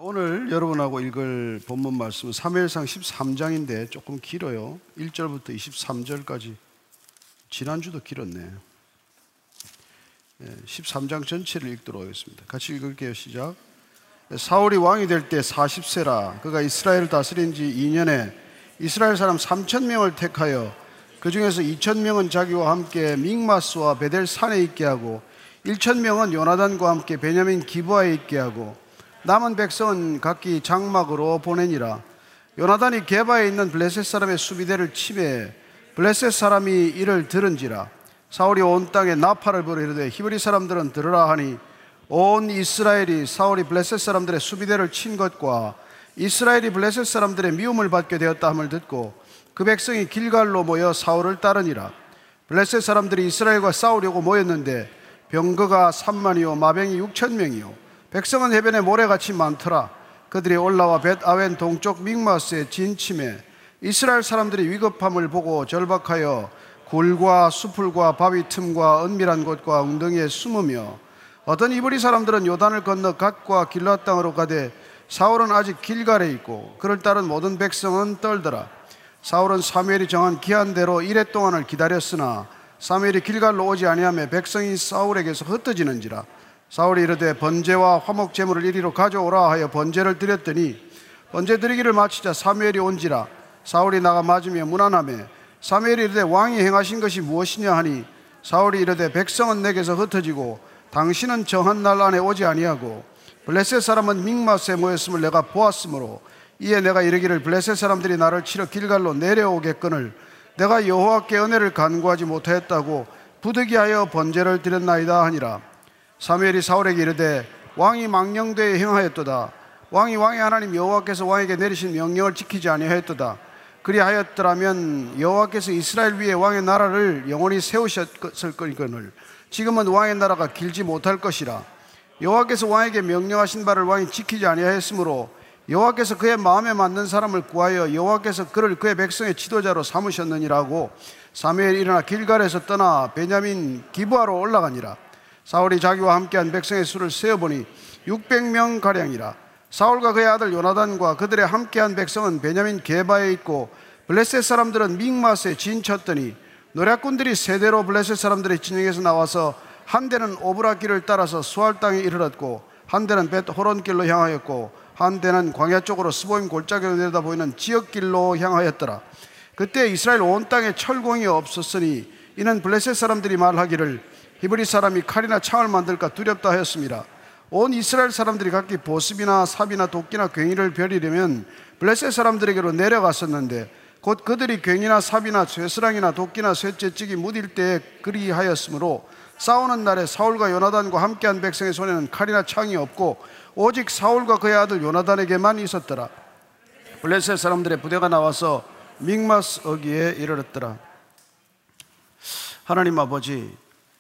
오늘 여러분하고 읽을 본문 말씀은 사무엘상 13장인데 조금 길어요. 1절부터 23절까지. 지난주도 길었네. 13장 전체를 읽도록 하겠습니다. 같이 읽을게요. 시작. 사울이 왕이 될 때 40세라. 그가 이스라엘을 다스린 지 2년에 이스라엘 사람 3,000명을 택하여 그 중에서 2,000명은 자기와 함께 믹마스와 베델 산에 있게 하고 1,000명은 요나단과 함께 베냐민 기브아에 있게 하고 남은 백성은 각기 장막으로 보내니라. 요나단이 게바에 있는 블레셋 사람의 수비대를 치매 블레셋 사람이 이를 들은지라. 사울이 온 땅에 나팔을 불어 이르되 히브리 사람들은 들으라 하니 온 이스라엘이 사울이 블레셋 사람들의 수비대를 친 것과 이스라엘이 블레셋 사람들의 미움을 받게 되었다 함을 듣고 그 백성이 길갈로 모여 사울을 따르니라. 블레셋 사람들이 이스라엘과 싸우려고 모였는데 병거가 3만이요 마병이 6,000명이요 백성은 해변에 모래같이 많더라. 그들이 올라와 벳아웬 동쪽 믹마스에 진침해 이스라엘 사람들이 위급함을 보고 절박하여 굴과 수풀과 바위 틈과 은밀한 곳과 웅덩이에 숨으며 어떤 이브리 사람들은 요단을 건너 갓과 길앗 땅으로 가되 사울은 아직 길갈에 있고 그를 따른 모든 백성은 떨더라. 사울은 사무엘이 정한 기한대로 이레 동안을 기다렸으나 사무엘이 길갈로 오지 아니하며 백성이 사울에게서 흩어지는지라. 사울이 이르되 번제와 화목 제물을 이리로 가져오라 하여 번제를 드렸더니 번제 드리기를 마치자 사무엘이 온지라. 사울이 나가 맞으며 문안하며 사무엘이 이르되 왕이 행하신 것이 무엇이냐 하니 사울이 이르되 백성은 내게서 흩어지고 당신은 정한 날 안에 오지 아니하고 블레셋 사람은 믹마스에 모였음을 내가 보았으므로 이에 내가 이르기를 블레셋 사람들이 나를 치러 길갈로 내려오겠거늘 내가 여호와께 은혜를 간구하지 못하였다고 부득이하여 번제를 드렸나이다 하니라. 사무엘이 사울에게 이르되 왕이 망령되이 행하였도다. 왕이 왕의 하나님 여호와께서 왕에게 내리신 명령을 지키지 아니하였도다. 그리하였더라면 여호와께서 이스라엘 위에 왕의 나라를 영원히 세우셨을 거니거늘 지금은 왕의 나라가 길지 못할 것이라. 여호와께서 왕에게 명령하신 바를 왕이 지키지 아니하였으므로 여호와께서 그의 마음에 맞는 사람을 구하여 여호와께서 그를 그의 백성의 지도자로 삼으셨느니라고. 사무엘이 일어나 길갈에서 떠나 베냐민 기브아로 올라가니라. 사울이 자기와 함께한 백성의 수를 세어보니 600명 가량이라. 사울과 그의 아들 요나단과 그들의 함께한 백성은 베냐민 게바에 있고 블레셋 사람들은 믹마스에 진쳤더니 노략군들이 세대로 블레셋 사람들의 진영에서 나와서 한 대는 오브라 길을 따라서 수알 땅에 이르렀고 한 대는 벳 호론 길로 향하였고 한 대는 광야 쪽으로 스보임 골짜기로 내려다 보이는 지역길로 향하였더라. 그때 이스라엘 온 땅에 철공이 없었으니 이는 블레셋 사람들이 말하기를 히브리 사람이 칼이나 창을 만들까 두렵다 하였습니다. 온 이스라엘 사람들이 각기 보습이나 삽이나 도끼나 괭이를 벼리려면 블레셋 사람들에게로 내려갔었는데 곧 그들이 괭이나 삽이나 쇠스랑이나 도끼나 쇠째찍이 무딜 때에 그리하였으므로 싸우는 날에 사울과 요나단과 함께한 백성의 손에는 칼이나 창이 없고 오직 사울과 그의 아들 요나단에게만 있었더라. 블레셋 사람들의 부대가 나와서 믹마스 어귀에 이르렀더라. 하나님 아버지,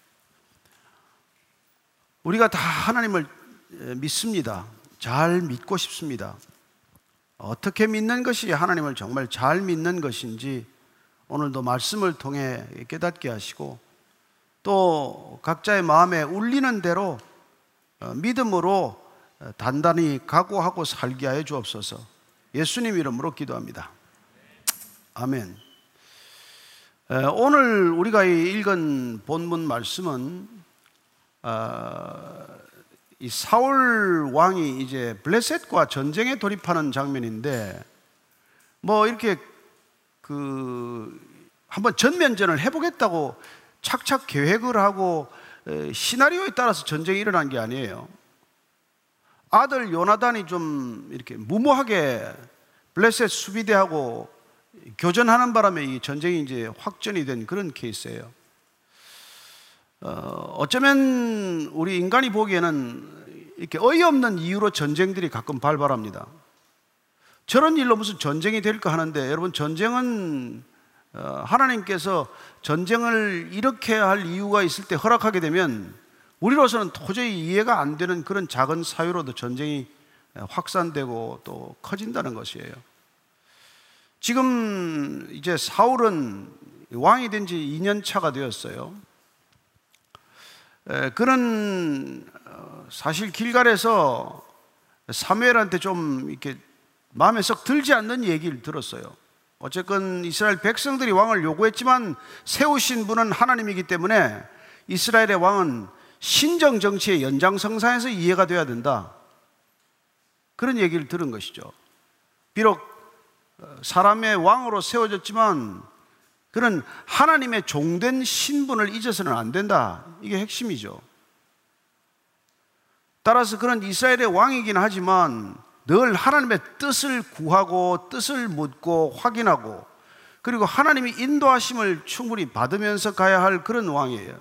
우리가 다 하나님을 믿습니다. 잘 믿고 싶습니다. 어떻게 믿는 것이 하나님을 정말 잘 믿는 것인지 오늘도 말씀을 통해 깨닫게 하시고 또 각자의 마음에 울리는 대로 믿음으로 단단히 각오하고 살게 하여 주옵소서. 예수님 이름으로 기도합니다. 아멘. 오늘 우리가 읽은 본문 말씀은 이 사울 왕이 이제 블레셋과 전쟁에 돌입하는 장면인데 뭐 이렇게 한번 전면전을 해보겠다고 착착 계획을 하고 시나리오에 따라서 전쟁이 일어난 게 아니에요. 아들 요나단이 좀 이렇게 무모하게 블레셋 수비대하고 교전하는 바람에 이 전쟁이 이제 확전이 된 그런 케이스예요. 어쩌면 우리 인간이 보기에는 이렇게 어이없는 이유로 전쟁들이 가끔 발발합니다. 저런 일로 무슨 전쟁이 될까 하는데 여러분, 전쟁은 하나님께서 전쟁을 이렇게 할 이유가 있을 때 허락하게 되면 우리로서는 도저히 이해가 안 되는 그런 작은 사유로도 전쟁이 확산되고 또 커진다는 것이에요. 지금 이제 사울은 왕이 된 지 2년 차가 되었어요. 그는 사실 길갈에서 사무엘한테 좀 이렇게 마음에 썩 들지 않는 얘기를 들었어요. 어쨌건 이스라엘 백성들이 왕을 요구했지만 세우신 분은 하나님이기 때문에 이스라엘의 왕은 신정 정치의 연장선상에서 이해가 돼야 된다. 그런 얘기를 들은 것이죠. 비록 사람의 왕으로 세워졌지만 그는 하나님의 종된 신분을 잊어서는 안 된다. 이게 핵심이죠. 따라서 그는 이스라엘의 왕이긴 하지만 늘 하나님의 뜻을 구하고 뜻을 묻고 확인하고 그리고 하나님이 인도하심을 충분히 받으면서 가야 할 그런 왕이에요.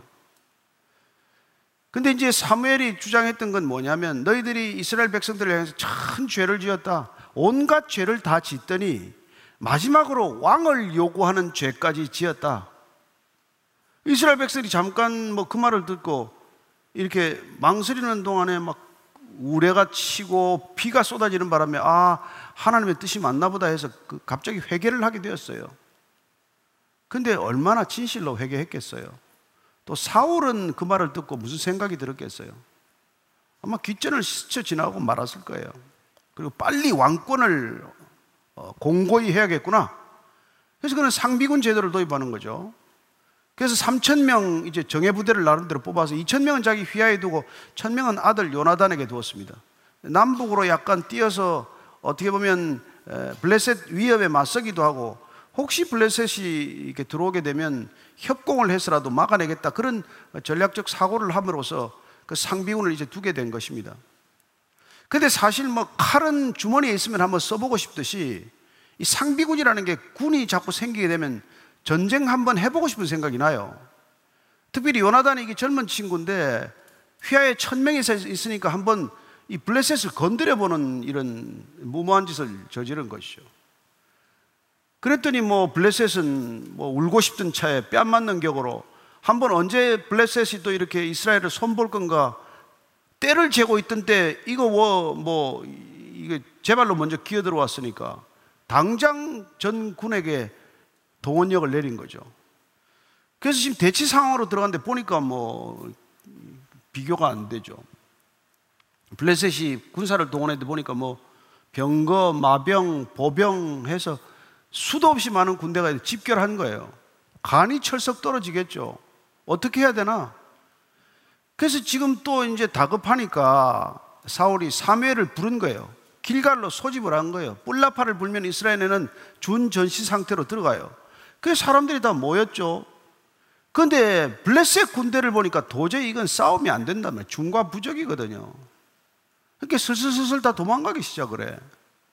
근데 이제 사무엘이 주장했던 건 뭐냐면 너희들이 이스라엘 백성들을 향해서 큰 죄를 지었다. 온갖 죄를 다 짓더니 마지막으로 왕을 요구하는 죄까지 지었다. 이스라엘 백성들이 잠깐 그 말을 듣고 이렇게 망설이는 동안에 막 우레가 치고 비가 쏟아지는 바람에 하나님의 뜻이 맞나 보다 해서 갑자기 회개를 하게 되었어요. 근데 얼마나 진실로 회개했겠어요. 또 사울은 그 말을 듣고 무슨 생각이 들었겠어요. 아마 귓전을 스쳐 지나가고 말았을 거예요. 그리고 빨리 왕권을 공고히 해야겠구나. 그래서 그는 상비군 제도를 도입하는 거죠. 그래서 3,000명 이제 정예부대를 나름대로 뽑아서 2,000명은 자기 휘하에 두고 1,000명은 아들 요나단에게 두었습니다. 남북으로 약간 뛰어서 어떻게 보면 블레셋 위협에 맞서기도 하고 혹시 블레셋이 이렇게 들어오게 되면 협공을 해서라도 막아내겠다 그런 전략적 사고를 함으로써 그 상비군을 이제 두게 된 것입니다. 근데 사실 칼은 주머니에 있으면 한번 써보고 싶듯이 이 상비군이라는 게 군이 자꾸 생기게 되면 전쟁 한번 해보고 싶은 생각이 나요. 특별히 요나단이 이게 젊은 친구인데 휘하에 1,000명이 있으니까 한번 이 블레셋을 건드려보는 이런 무모한 짓을 저지른 것이죠. 그랬더니 블레셋은 울고 싶던 차에 뺨 맞는 격으로 한번 언제 블레셋이 또 이렇게 이스라엘을 손볼 건가 때를 재고 있던 때 이거 이게 제 발로 먼저 기어 들어왔으니까 당장 전 군에게 동원력을 내린 거죠. 그래서 지금 대치 상황으로 들어갔는데 보니까 비교가 안 되죠. 블레셋이 군사를 동원했는데 보니까 병거, 마병, 보병 해서 수도 없이 많은 군대가 집결한 거예요. 간이 철썩 떨어지겠죠. 어떻게 해야 되나? 그래서 지금 또 이제 다급하니까 사울이 사무엘을 부른 거예요. 길갈로 소집을 한 거예요. 뿔나파를 불면 이스라엘에는 준전시 상태로 들어가요. 그래서 사람들이 다 모였죠. 그런데 블레셋 군대를 보니까 도저히 이건 싸움이 안 된다면 중과부적이거든요. 그러니까 슬슬슬슬 다 도망가기 시작을 해.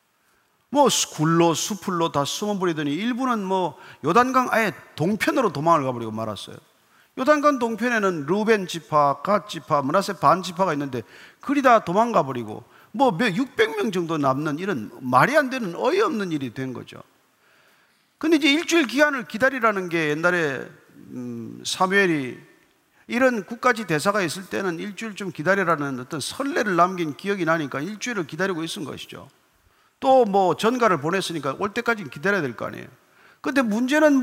굴로 수풀로 다 숨어버리더니 일부는 요단강 아예 동편으로 도망을 가버리고 말았어요. 요단강 동편에는 루벤 지파, 갓 지파, 므낫세 반 지파가 있는데 그리 다 도망가 버리고 600명 정도 남는 이런 말이 안 되는 어이없는 일이 된 거죠. 근데 이제 일주일 기한을 기다리라는 게 옛날에 사무엘이 이런 국가지 대사가 있을 때는 일주일 좀 기다리라는 어떤 선례를 남긴 기억이 나니까 일주일을 기다리고 있은 것이죠. 또 전가를 보냈으니까 올 때까지 기다려야 될 거 아니에요. 근데 문제는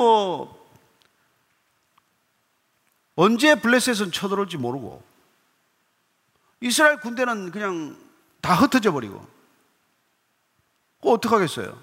언제 블레셋은 쳐들어올지 모르고 이스라엘 군대는 그냥 다 흩어져 버리고 어떡하겠어요?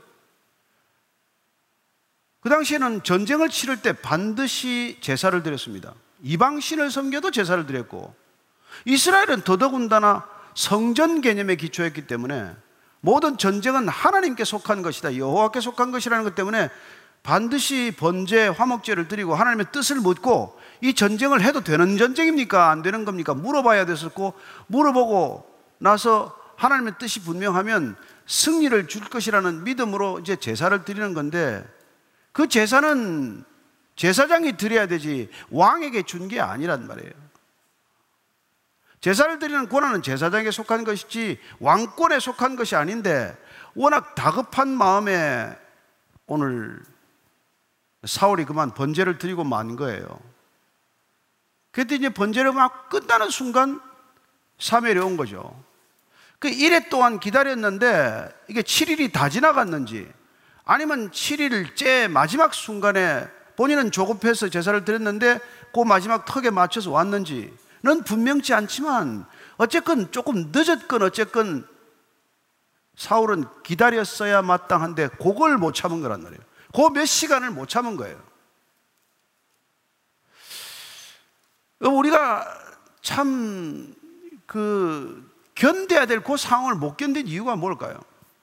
그 당시에는 전쟁을 치를 때 반드시 제사를 드렸습니다. 이방신을 섬겨도 제사를 드렸고 이스라엘은 더더군다나 성전 개념에 기초했기 때문에 모든 전쟁은 하나님께 속한 것이다, 여호와께 속한 것이라는 것 때문에 반드시 번제, 화목제를 드리고 하나님의 뜻을 묻고 이 전쟁을 해도 되는 전쟁입니까? 안 되는 겁니까? 물어봐야 됐었고 물어보고 나서 하나님의 뜻이 분명하면 승리를 줄 것이라는 믿음으로 이제 제사를 드리는 건데 그 제사는 제사장이 드려야 되지 왕에게 준 게 아니란 말이에요. 제사를 드리는 권한은 제사장에게 속한 것이지 왕권에 속한 것이 아닌데 워낙 다급한 마음에 오늘 사울이 그만 번제를 드리고 만 거예요. 그때 이제 번제를 막 끝나는 순간 사무엘이 온 거죠. 그 이래 동안 기다렸는데 이게 7일이 다 지나갔는지 아니면 7일째 마지막 순간에 본인은 조급해서 제사를 드렸는데 그 마지막 턱에 맞춰서 왔는지는 분명치 않지만 어쨌건 조금 늦었건 어쨌건 사울은 기다렸어야 마땅한데 그걸 못 참은 거란 말이에요. 그 몇 시간을 못 참은 거예요. 우리가 참 견뎌야 될 그 상황을 못 견딘 이유가 뭘까요?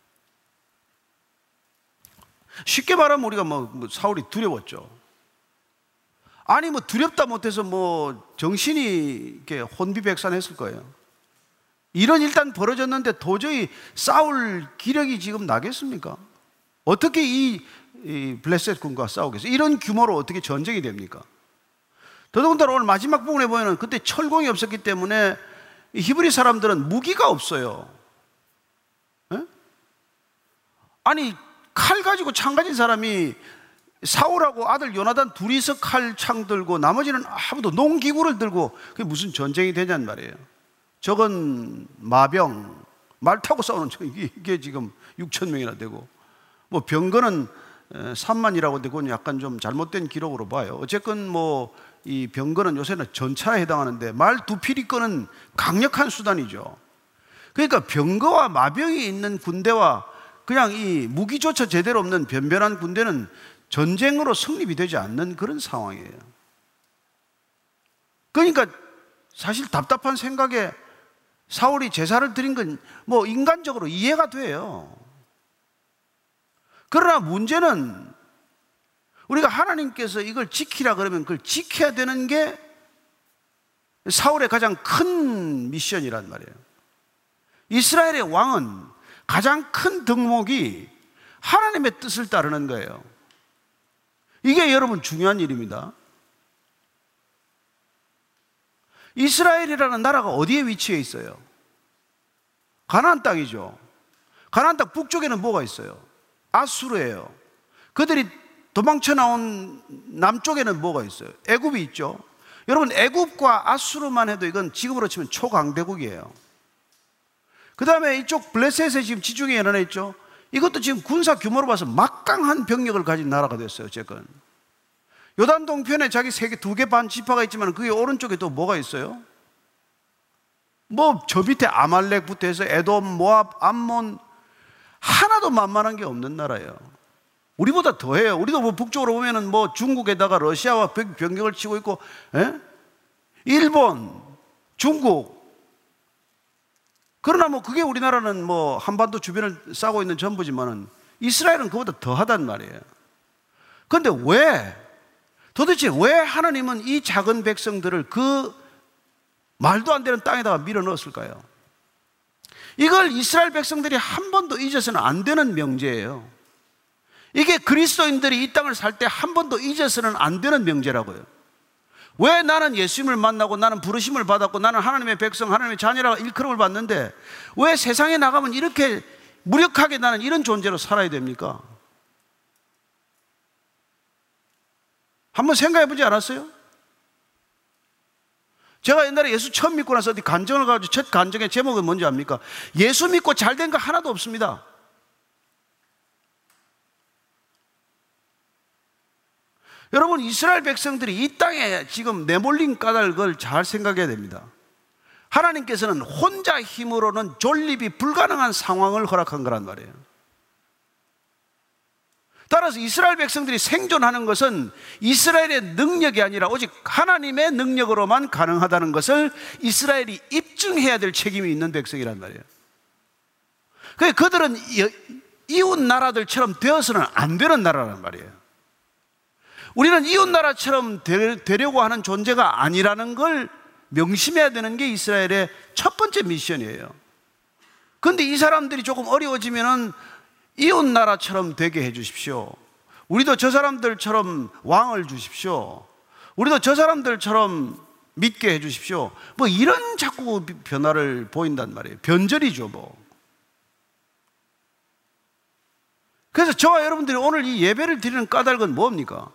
쉽게 말하면 우리가 사울이 두려웠죠. 아니 두렵다 못해서 정신이 이렇게 혼비백산했을 거예요. 이런 일단 벌어졌는데 도저히 싸울 기력이 지금 나겠습니까? 어떻게 이 블레셋 군과 싸우겠어요? 이런 규모로 어떻게 전쟁이 됩니까? 더더군다나 오늘 마지막 부분에 보면 그때 철공이 없었기 때문에 히브리 사람들은 무기가 없어요. 에? 아니 칼 가지고 창 가진 사람이 사울하고 아들 요나단 둘이서 칼 창 들고 나머지는 아무도 농기구를 들고 그게 무슨 전쟁이 되냔 말이에요. 저건 마병, 말 타고 싸우는 이게 지금 6천 명이나 되고 병거는 3만이라고 되고 약간 좀 잘못된 기록으로 봐요. 어쨌건 이 병거는 요새는 전차에 해당하는데 말 두 필이 끄는 강력한 수단이죠. 그러니까 병거와 마병이 있는 군대와 그냥 이 무기조차 제대로 없는 변변한 군대는 전쟁으로 성립이 되지 않는 그런 상황이에요. 그러니까 사실 답답한 생각에 사울이 제사를 드린 건 인간적으로 이해가 돼요. 그러나 문제는 우리가 하나님께서 이걸 지키라 그러면 그걸 지켜야 되는 게 사울의 가장 큰 미션이란 말이에요. 이스라엘의 왕은 가장 큰 덕목이 하나님의 뜻을 따르는 거예요. 이게 여러분 중요한 일입니다. 이스라엘이라는 나라가 어디에 위치해 있어요? 가나안 땅이죠. 가나안 땅 북쪽에는 뭐가 있어요? 아수르예요. 그들이 도망쳐 나온 남쪽에는 뭐가 있어요? 애굽이 있죠. 여러분 애굽과 아수르만 해도 이건 지금으로 치면 초강대국이에요. 그 다음에 이쪽 블레셋에 지금 지중해 연안에 있죠. 이것도 지금 군사 규모로 봐서 막강한 병력을 가진 나라가 됐어요. 어쨌건 요단 동편에 자기 2개 반 지파가 있지만 그게 오른쪽에 또 뭐가 있어요? 저 밑에 아말렉부터 해서 에돔, 모압, 암몬 하나도 만만한 게 없는 나라예요. 우리보다 더해요. 우리도 북쪽으로 보면은 중국에다가 러시아와 병력을 치고 있고, 일본, 중국. 그러나 그게 우리나라는 한반도 주변을 싸고 있는 전부지만은 이스라엘은 그보다 더하단 말이에요. 그런데 도대체 왜 하나님은 이 작은 백성들을 그 말도 안 되는 땅에다가 밀어 넣었을까요? 이걸 이스라엘 백성들이 한 번도 잊어서는 안 되는 명제예요. 이게 그리스도인들이 이 땅을 살 때 한 번도 잊어서는 안 되는 명제라고요. 왜 나는 예수님을 만나고 나는 부르심을 받았고 나는 하나님의 백성, 하나님의 자녀라 일컬음을 받는데 왜 세상에 나가면 이렇게 무력하게 나는 이런 존재로 살아야 됩니까? 한번 생각해 보지 않았어요? 제가 옛날에 예수 처음 믿고 나서 어디 간증을 가지고 첫 간증의 제목은 뭔지 압니까? 예수 믿고 잘된 거 하나도 없습니다. 여러분 이스라엘 백성들이 이 땅에 지금 내몰린 까닭을 잘 생각해야 됩니다. 하나님께서는 혼자 힘으로는 존립이 불가능한 상황을 허락한 거란 말이에요. 따라서 이스라엘 백성들이 생존하는 것은 이스라엘의 능력이 아니라 오직 하나님의 능력으로만 가능하다는 것을 이스라엘이 입증해야 될 책임이 있는 백성이란 말이에요. 그러니까 그들은 이웃 나라들처럼 되어서는 안 되는 나라란 말이에요. 우리는 이웃 나라처럼 되려고 하는 존재가 아니라는 걸 명심해야 되는 게 이스라엘의 첫 번째 미션이에요. 그런데 이 사람들이 조금 어려워지면은 이웃 나라처럼 되게 해 주십시오. 우리도 저 사람들처럼 왕을 주십시오. 우리도 저 사람들처럼 믿게 해 주십시오. 이런 자꾸 변화를 보인단 말이에요. 변절이죠 그래서 저와 여러분들이 오늘 이 예배를 드리는 까닭은 뭡니까?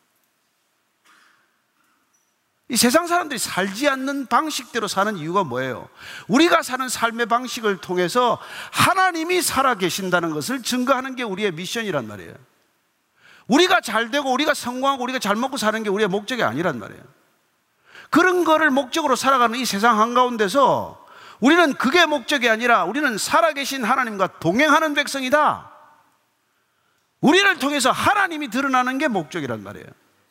이 세상 사람들이 살지 않는 방식대로 사는 이유가 뭐예요? 우리가 사는 삶의 방식을 통해서 하나님이 살아계신다는 것을 증거하는 게 우리의 미션이란 말이에요. 우리가 잘 되고 우리가 성공하고 우리가 잘 먹고 사는 게 우리의 목적이 아니란 말이에요. 그런 거를 목적으로 살아가는 이 세상 한가운데서 우리는 그게 목적이 아니라 우리는 살아계신 하나님과 동행하는 백성이다. 우리를 통해서 하나님이 드러나는 게 목적이란 말이에요.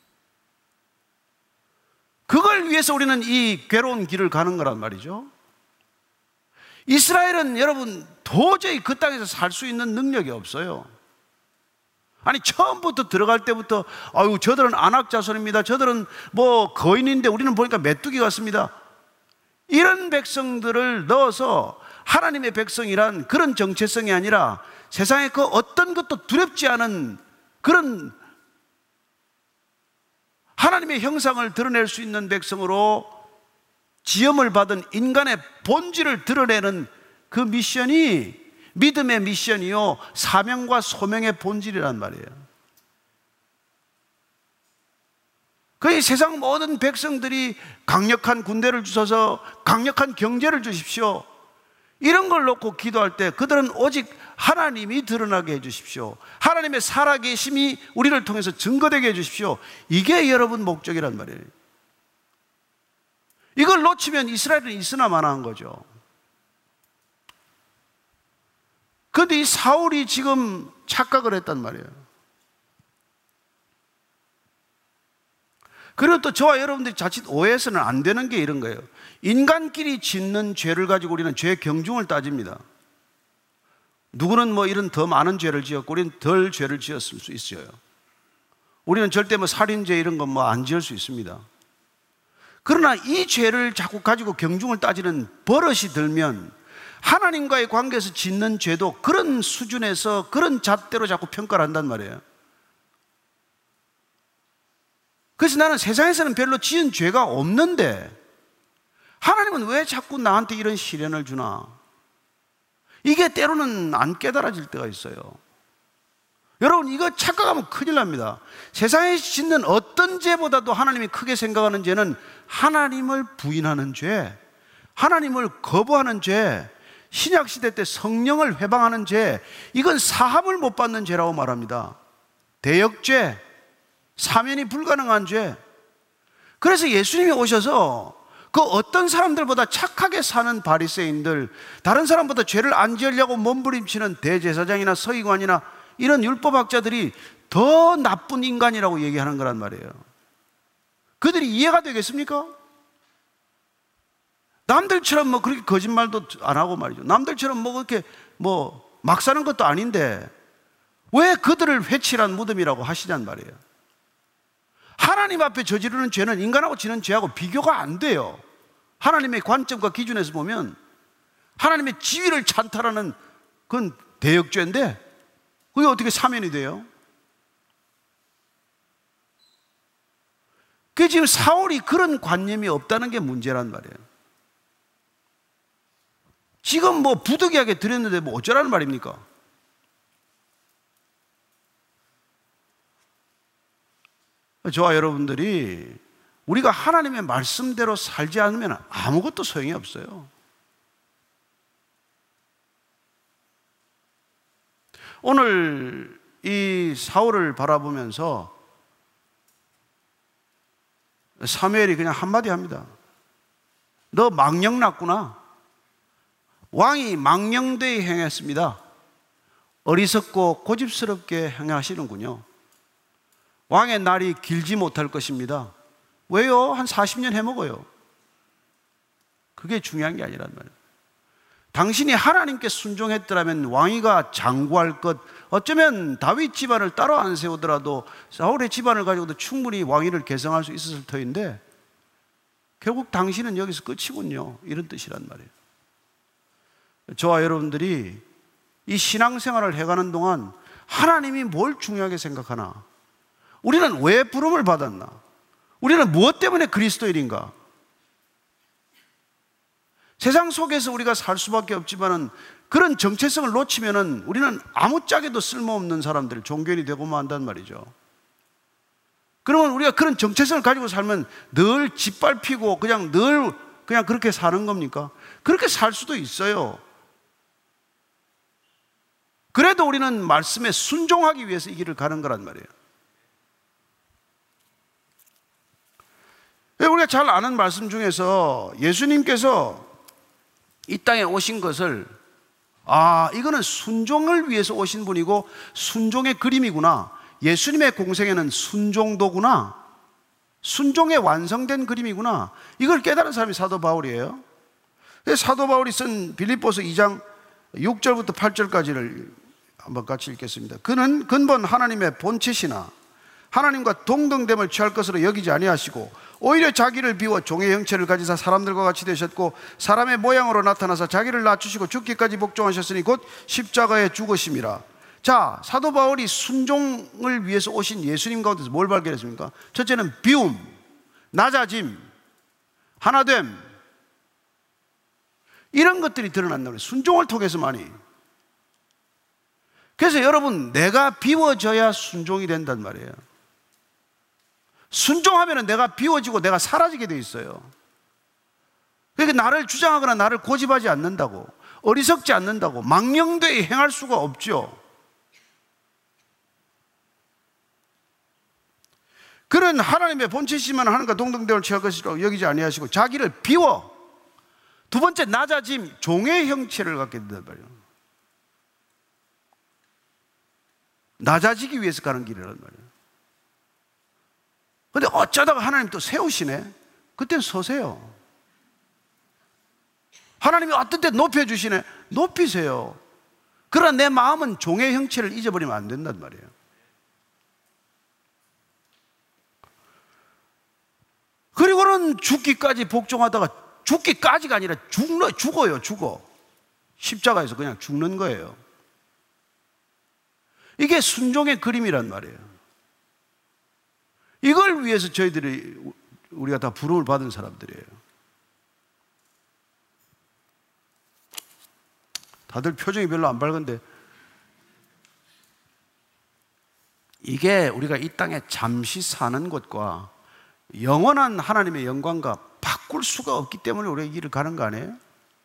그걸 위해서 우리는 이 괴로운 길을 가는 거란 말이죠. 이스라엘은 여러분 도저히 그 땅에서 살 수 있는 능력이 없어요. 아니 처음부터 들어갈 때부터 아유 저들은 안악 자손입니다. 저들은 뭐 거인인데 우리는 보니까 메뚜기 같습니다. 이런 백성들을 넣어서 하나님의 백성이란 그런 정체성이 아니라 세상에 그 어떤 것도 두렵지 않은 그런 하나님의 형상을 드러낼 수 있는 백성으로 지음을 받은 인간의 본질을 드러내는 그 미션이 믿음의 미션이요 사명과 소명의 본질이란 말이에요. 거의 세상 모든 백성들이 강력한 군대를 주셔서 강력한 경제를 주십시오, 이런 걸 놓고 기도할 때 그들은 오직 하나님이 드러나게 해주십시오, 하나님의 살아계심이 우리를 통해서 증거되게 해주십시오, 이게 여러분 목적이란 말이에요. 이걸 놓치면 이스라엘은 있으나 마나한 거죠. 그런데 이 사울이 지금 착각을 했단 말이에요. 그리고 또 저와 여러분들이 자칫 오해해서는 안 되는 게 이런 거예요. 인간끼리 짓는 죄를 가지고 우리는 죄 경중을 따집니다. 누구는 뭐 이런 더 많은 죄를 지었고 우리는 덜 죄를 지었을 수 있어요. 우리는 절대 뭐 살인죄 이런 건 뭐 안 지을 수 있습니다. 그러나 이 죄를 자꾸 가지고 경중을 따지는 버릇이 들면 하나님과의 관계에서 짓는 죄도 그런 수준에서 그런 잣대로 자꾸 평가를 한단 말이에요. 그래서 나는 세상에서는 별로 지은 죄가 없는데 하나님은 왜 자꾸 나한테 이런 시련을 주나? 이게 때로는 안 깨달아질 때가 있어요. 여러분 이거 착각하면 큰일 납니다. 세상에 짓는 어떤 죄보다도 하나님이 크게 생각하는 죄는 하나님을 부인하는 죄, 하나님을 거부하는 죄, 신약시대 때 성령을 회방하는 죄, 이건 사함을 못 받는 죄라고 말합니다. 대역죄, 사면이 불가능한 죄. 그래서 예수님이 오셔서 그 어떤 사람들보다 착하게 사는 바리새인들, 다른 사람보다 죄를 안 지으려고 몸부림치는 대제사장이나 서기관이나 이런 율법학자들이 더 나쁜 인간이라고 얘기하는 거란 말이에요. 그들이 이해가 되겠습니까? 남들처럼 뭐 그렇게 거짓말도 안 하고 말이죠. 남들처럼 뭐 그렇게 뭐 막 사는 것도 아닌데 왜 그들을 회칠한 무덤이라고 하시냔 말이에요. 하나님 앞에 저지르는 죄는 인간하고 지는 죄하고 비교가 안 돼요. 하나님의 관점과 기준에서 보면 하나님의 지위를 찬탈하는 그건 대역죄인데 그게 어떻게 사면이 돼요? 그게 지금 사울이 그런 관념이 없다는 게 문제란 말이에요. 지금 뭐 부득이하게 드렸는데 뭐 어쩌라는 말입니까? 저와 여러분들이 우리가 하나님의 말씀대로 살지 않으면 아무것도 소용이 없어요. 오늘 이 사울을 바라보면서 사무엘이 그냥 한마디 합니다. 너 망령 났구나. 왕이 망령되이 행했습니다. 어리석고 고집스럽게 행하시는군요. 왕의 날이 길지 못할 것입니다. 왜요? 한 40년 해먹어요. 그게 중요한 게 아니란 말이에요. 당신이 하나님께 순종했더라면 왕위가 장구할 것, 어쩌면 다윗 집안을 따로 안 세우더라도 사울의 집안을 가지고도 충분히 왕위를 계승할 수 있었을 터인데 결국 당신은 여기서 끝이군요, 이런 뜻이란 말이에요. 저와 여러분들이 이 신앙생활을 해가는 동안 하나님이 뭘 중요하게 생각하나, 우리는 왜 부름을 받았나, 우리는 무엇 때문에 그리스도인인가. 세상 속에서 우리가 살 수밖에 없지만은 그런 정체성을 놓치면은 우리는 아무짝에도 쓸모없는 사람들, 종교인이 되고만 한단 말이죠. 그러면 우리가 그런 정체성을 가지고 살면 늘 짓밟히고 그냥 늘 그냥 그렇게 사는 겁니까? 그렇게 살 수도 있어요. 그래도 우리는 말씀에 순종하기 위해서 이 길을 가는 거란 말이에요. 우리가 잘 아는 말씀 중에서 예수님께서 이 땅에 오신 것을 이거는 순종을 위해서 오신 분이고 순종의 그림이구나, 예수님의 공생애는 순종도구나, 순종의 완성된 그림이구나, 이걸 깨달은 사람이 사도 바울이에요. 사도 바울이 쓴 빌립보서 2장 6절부터 8절까지를 한번 같이 읽겠습니다. 그는 근본 하나님의 본체시나 하나님과 동등됨을 취할 것으로 여기지 아니하시고 오히려 자기를 비워 종의 형체를 가지사 사람들과 같이 되셨고 사람의 모양으로 나타나서 자기를 낮추시고 죽기까지 복종하셨으니 곧 십자가에 죽으심이라. 자, 사도 바울이 순종을 위해서 오신 예수님 가운데서 뭘 발견했습니까? 첫째는 비움, 낮아짐, 하나됨, 이런 것들이 드러난다는 거예요. 순종을 통해서만이. 그래서 여러분, 내가 비워져야 순종이 된단 말이에요. 순종하면 내가 비워지고 내가 사라지게 돼 있어요. 그러니까 나를 주장하거나 나를 고집하지 않는다고, 어리석지 않는다고 망령되이 행할 수가 없죠. 그는 하나님의 본체시만 하나님과 동등됨을 취할 것이라고 여기지 아니하시고 자기를 비워, 두 번째 낮아짐, 종의 형체를 갖게 된단 말이에요. 낮아지기 위해서 가는 길이란 말이에요. 근데 어쩌다가 하나님 또 세우시네? 그때는 서세요. 하나님이 어떤 때 높여주시네? 높이세요. 그러나 내 마음은 종의 형체를 잊어버리면 안 된단 말이에요. 그리고는 죽기까지 복종하다가, 죽기까지가 아니라 죽어요. 십자가에서 그냥 죽는 거예요. 이게 순종의 그림이란 말이에요. 이걸 위해서 우리가 다 부름을 받은 사람들이에요. 다들 표정이 별로 안 밝은데, 이게 우리가 이 땅에 잠시 사는 것과 영원한 하나님의 영광과 바꿀 수가 없기 때문에 우리가 이 길을 가는 거 아니에요?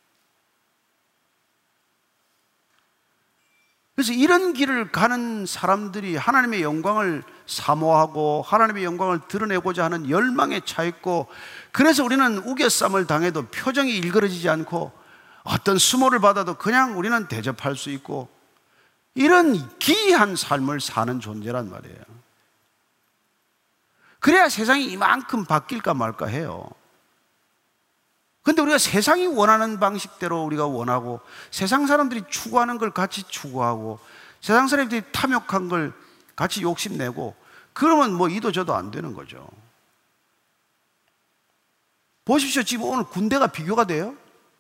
그래서 이런 길을 가는 사람들이 하나님의 영광을 사모하고 하나님의 영광을 드러내고자 하는 열망에 차 있고, 그래서 우리는 우겨쌈을 당해도 표정이 일그러지지 않고 어떤 수모를 받아도 그냥 우리는 대접할 수 있고, 이런 기이한 삶을 사는 존재란 말이에요. 그래야 세상이 이만큼 바뀔까 말까 해요. 근데 우리가 세상이 원하는 방식대로 우리가 원하고, 세상 사람들이 추구하는 걸 같이 추구하고, 세상 사람들이 탐욕한 걸 같이 욕심내고, 그러면 뭐 이도 저도 안 되는 거죠. 보십시오. 지금 오늘 군대가 비교가 돼요?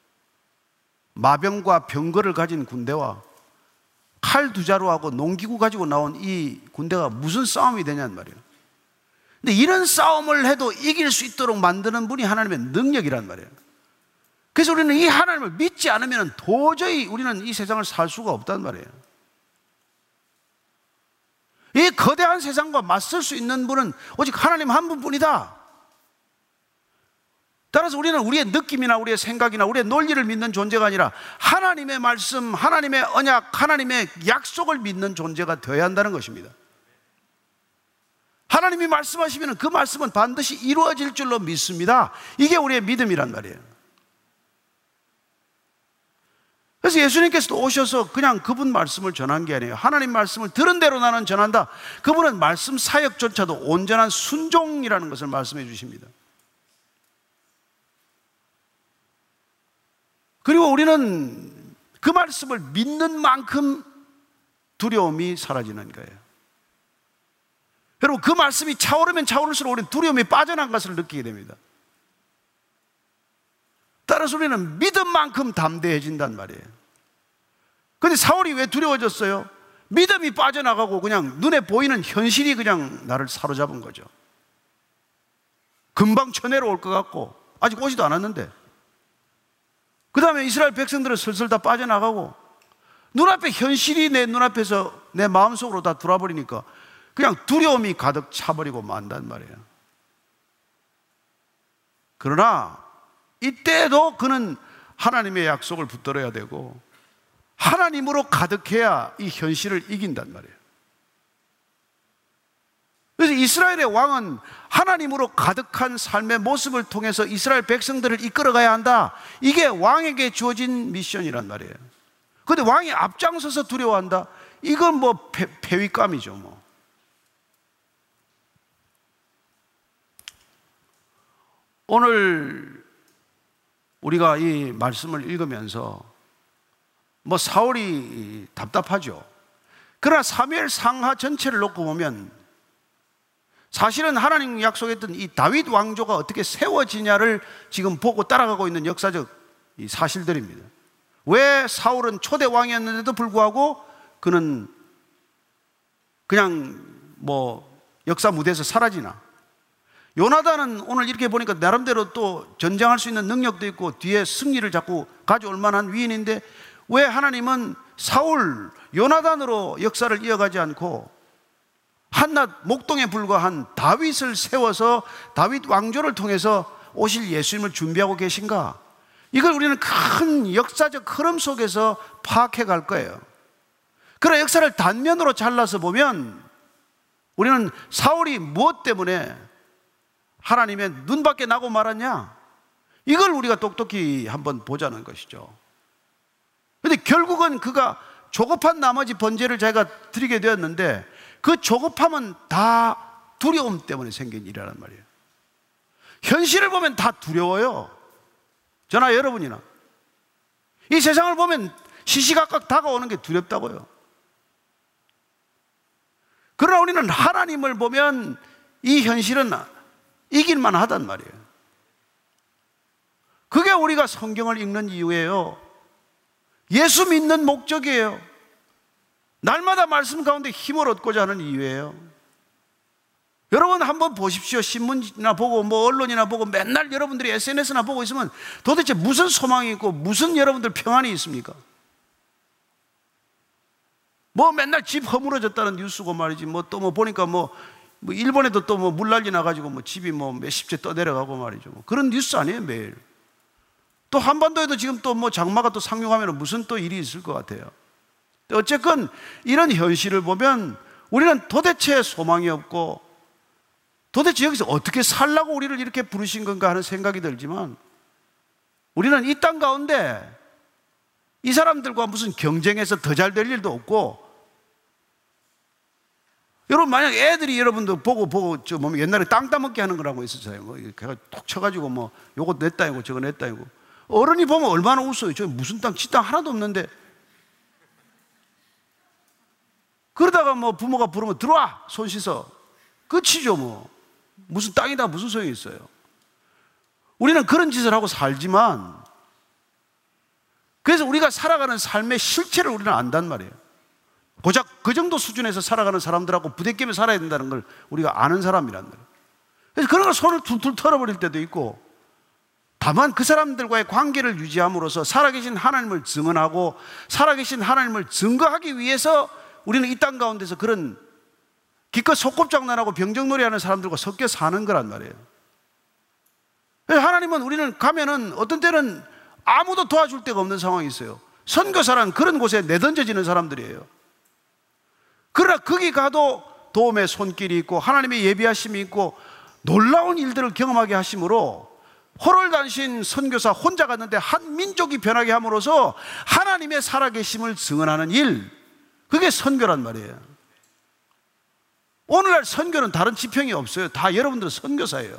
마병과 병거를 가진 군대와 칼 두 자루하고 농기구 가지고 나온 이 군대가 무슨 싸움이 되냐는 말이에요. 근데 이런 싸움을 해도 이길 수 있도록 만드는 분이 하나님의 능력이란 말이에요. 그래서 우리는 이 하나님을 믿지 않으면 도저히 우리는 이 세상을 살 수가 없단 말이에요. 이 거대한 세상과 맞설 수 있는 분은 오직 하나님 한 분뿐이다. 따라서 우리는 우리의 느낌이나 우리의 생각이나 우리의 논리를 믿는 존재가 아니라 하나님의 말씀, 하나님의 언약, 하나님의 약속을 믿는 존재가 되어야 한다는 것입니다. 하나님이 말씀하시면 그 말씀은 반드시 이루어질 줄로 믿습니다. 이게 우리의 믿음이란 말이에요. 그래서 예수님께서도 오셔서 그냥 그분 말씀을 전한 게 아니에요. 하나님 말씀을 들은 대로 나는 전한다. 그분은 말씀 사역조차도 온전한 순종이라는 것을 말씀해 주십니다. 그리고 우리는 그 말씀을 믿는 만큼 두려움이 사라지는 거예요. 여러분, 그 말씀이 차오르면 차오를수록 우리는 두려움이 빠져난 것을 느끼게 됩니다. 따라서 우리는 믿음만큼 담대해진단 말이에요. 그런데 사울이 왜 두려워졌어요? 믿음이 빠져나가고 그냥 눈에 보이는 현실이 그냥 나를 사로잡은 거죠. 금방 천내로 올 것 같고, 아직 오지도 않았는데, 그 다음에 이스라엘 백성들은 슬슬 다 빠져나가고, 눈앞에 현실이 내 눈앞에서 내 마음속으로 다 들어와버리니까 그냥 두려움이 가득 차버리고 만단 말이에요. 그러나 이때도 그는 하나님의 약속을 붙들어야 되고 하나님으로 가득해야 이 현실을 이긴단 말이에요. 그래서 이스라엘의 왕은 하나님으로 가득한 삶의 모습을 통해서 이스라엘 백성들을 이끌어가야 한다. 이게 왕에게 주어진 미션이란 말이에요. 그런데 왕이 앞장서서 두려워한다? 이건 뭐 패위감이죠 뭐. 오늘 우리가 이 말씀을 읽으면서 뭐 사울이 답답하죠. 그러나 사무엘 상하 전체를 놓고 보면 사실은 하나님 약속했던 이 다윗 왕조가 어떻게 세워지냐를 지금 보고 따라가고 있는 역사적 이 사실들입니다. 왜 사울은 초대 왕이었는데도 불구하고 그는 그냥 뭐 역사 무대에서 사라지나? 요나단은 오늘 이렇게 보니까 나름대로 또 전쟁할 수 있는 능력도 있고 뒤에 승리를 자꾸 가져올 만한 위인인데 왜 하나님은 사울, 요나단으로 역사를 이어가지 않고 한낱 목동에 불과한 다윗을 세워서 다윗 왕조를 통해서 오실 예수님을 준비하고 계신가? 이걸 우리는 큰 역사적 흐름 속에서 파악해 갈 거예요. 그러나 역사를 단면으로 잘라서 보면 우리는 사울이 무엇 때문에 하나님의 눈밖에 나고 말았냐? 이걸 우리가 똑똑히 한번 보자는 것이죠. 그런데 결국은 그가 조급한 나머지 번제를 제가 드리게 되었는데 그 조급함은 다 두려움 때문에 생긴 일이란 말이에요. 현실을 보면 다 두려워요. 저나 여러분이나. 이 세상을 보면 시시각각 다가오는 게 두렵다고요. 그러나 우리는 하나님을 보면 이 현실은 이길만 하단 말이에요. 그게 우리가 성경을 읽는 이유예요. 예수 믿는 목적이에요. 날마다 말씀 가운데 힘을 얻고자 하는 이유예요. 여러분 한번 보십시오. 신문이나 보고 뭐 언론이나 보고 맨날 여러분들이 SNS나 보고 있으면 도대체 무슨 소망이 있고 무슨 여러분들 평안이 있습니까? 뭐 맨날 집 허물어졌다는 뉴스고 말이지. 뭐 또 뭐 보니까 뭐 일본에도 또 뭐 물난리 나가지고 뭐 집이 뭐 몇십 채 떠내려가고 말이죠. 뭐 그런 뉴스 아니에요 매일. 또 한반도에도 지금 또 뭐 장마가 또 상륙하면 무슨 또 일이 있을 것 같아요. 어쨌건 이런 현실을 보면 우리는 도대체 소망이 없고 도대체 여기서 어떻게 살라고 우리를 이렇게 부르신 건가 하는 생각이 들지만 우리는 이 땅 가운데 이 사람들과 무슨 경쟁해서 더 잘 될 일도 없고, 여러분 만약 애들이 여러분들 보고 저 뭐 옛날에 땅 따먹기 하는 거라고 있었어요. 뭐 걔가 톡 쳐가지고 뭐 요거 내 땅이고 저거 내 땅이고, 어른이 보면 얼마나 웃어요. 저 무슨 땅, 지 땅 하나도 없는데. 그러다가 뭐 부모가 부르면 들어와 손 씻어, 끝이죠. 뭐 무슨 땅이다 무슨 소용이 있어요. 우리는 그런 짓을 하고 살지만, 그래서 우리가 살아가는 삶의 실체를 우리는 안단 말이에요. 고작 그 정도 수준에서 살아가는 사람들하고 부대끼며 살아야 된다는 걸 우리가 아는 사람이란 말이에요. 그래서 그런 걸 손을 툴툴 털어버릴 때도 있고, 다만 그 사람들과의 관계를 유지함으로써 살아계신 하나님을 증언하고 살아계신 하나님을 증거하기 위해서 우리는 이 땅 가운데서 그런 기껏 소꿉장난하고 병정놀이하는 사람들과 섞여 사는 거란 말이에요. 하나님은 우리는 가면은 어떤 때는 아무도 도와줄 데가 없는 상황이 있어요. 선교사란 그런 곳에 내던져지는 사람들이에요. 그러나 거기 가도 도움의 손길이 있고 하나님의 예비하심이 있고 놀라운 일들을 경험하게 하심으로 호롤단신 선교사 혼자 갔는데 한 민족이 변하게 함으로써 하나님의 살아계심을 증언하는 일, 그게 선교란 말이에요. 오늘날 선교는 다른 지평이 없어요. 다 여러분들은 선교사예요.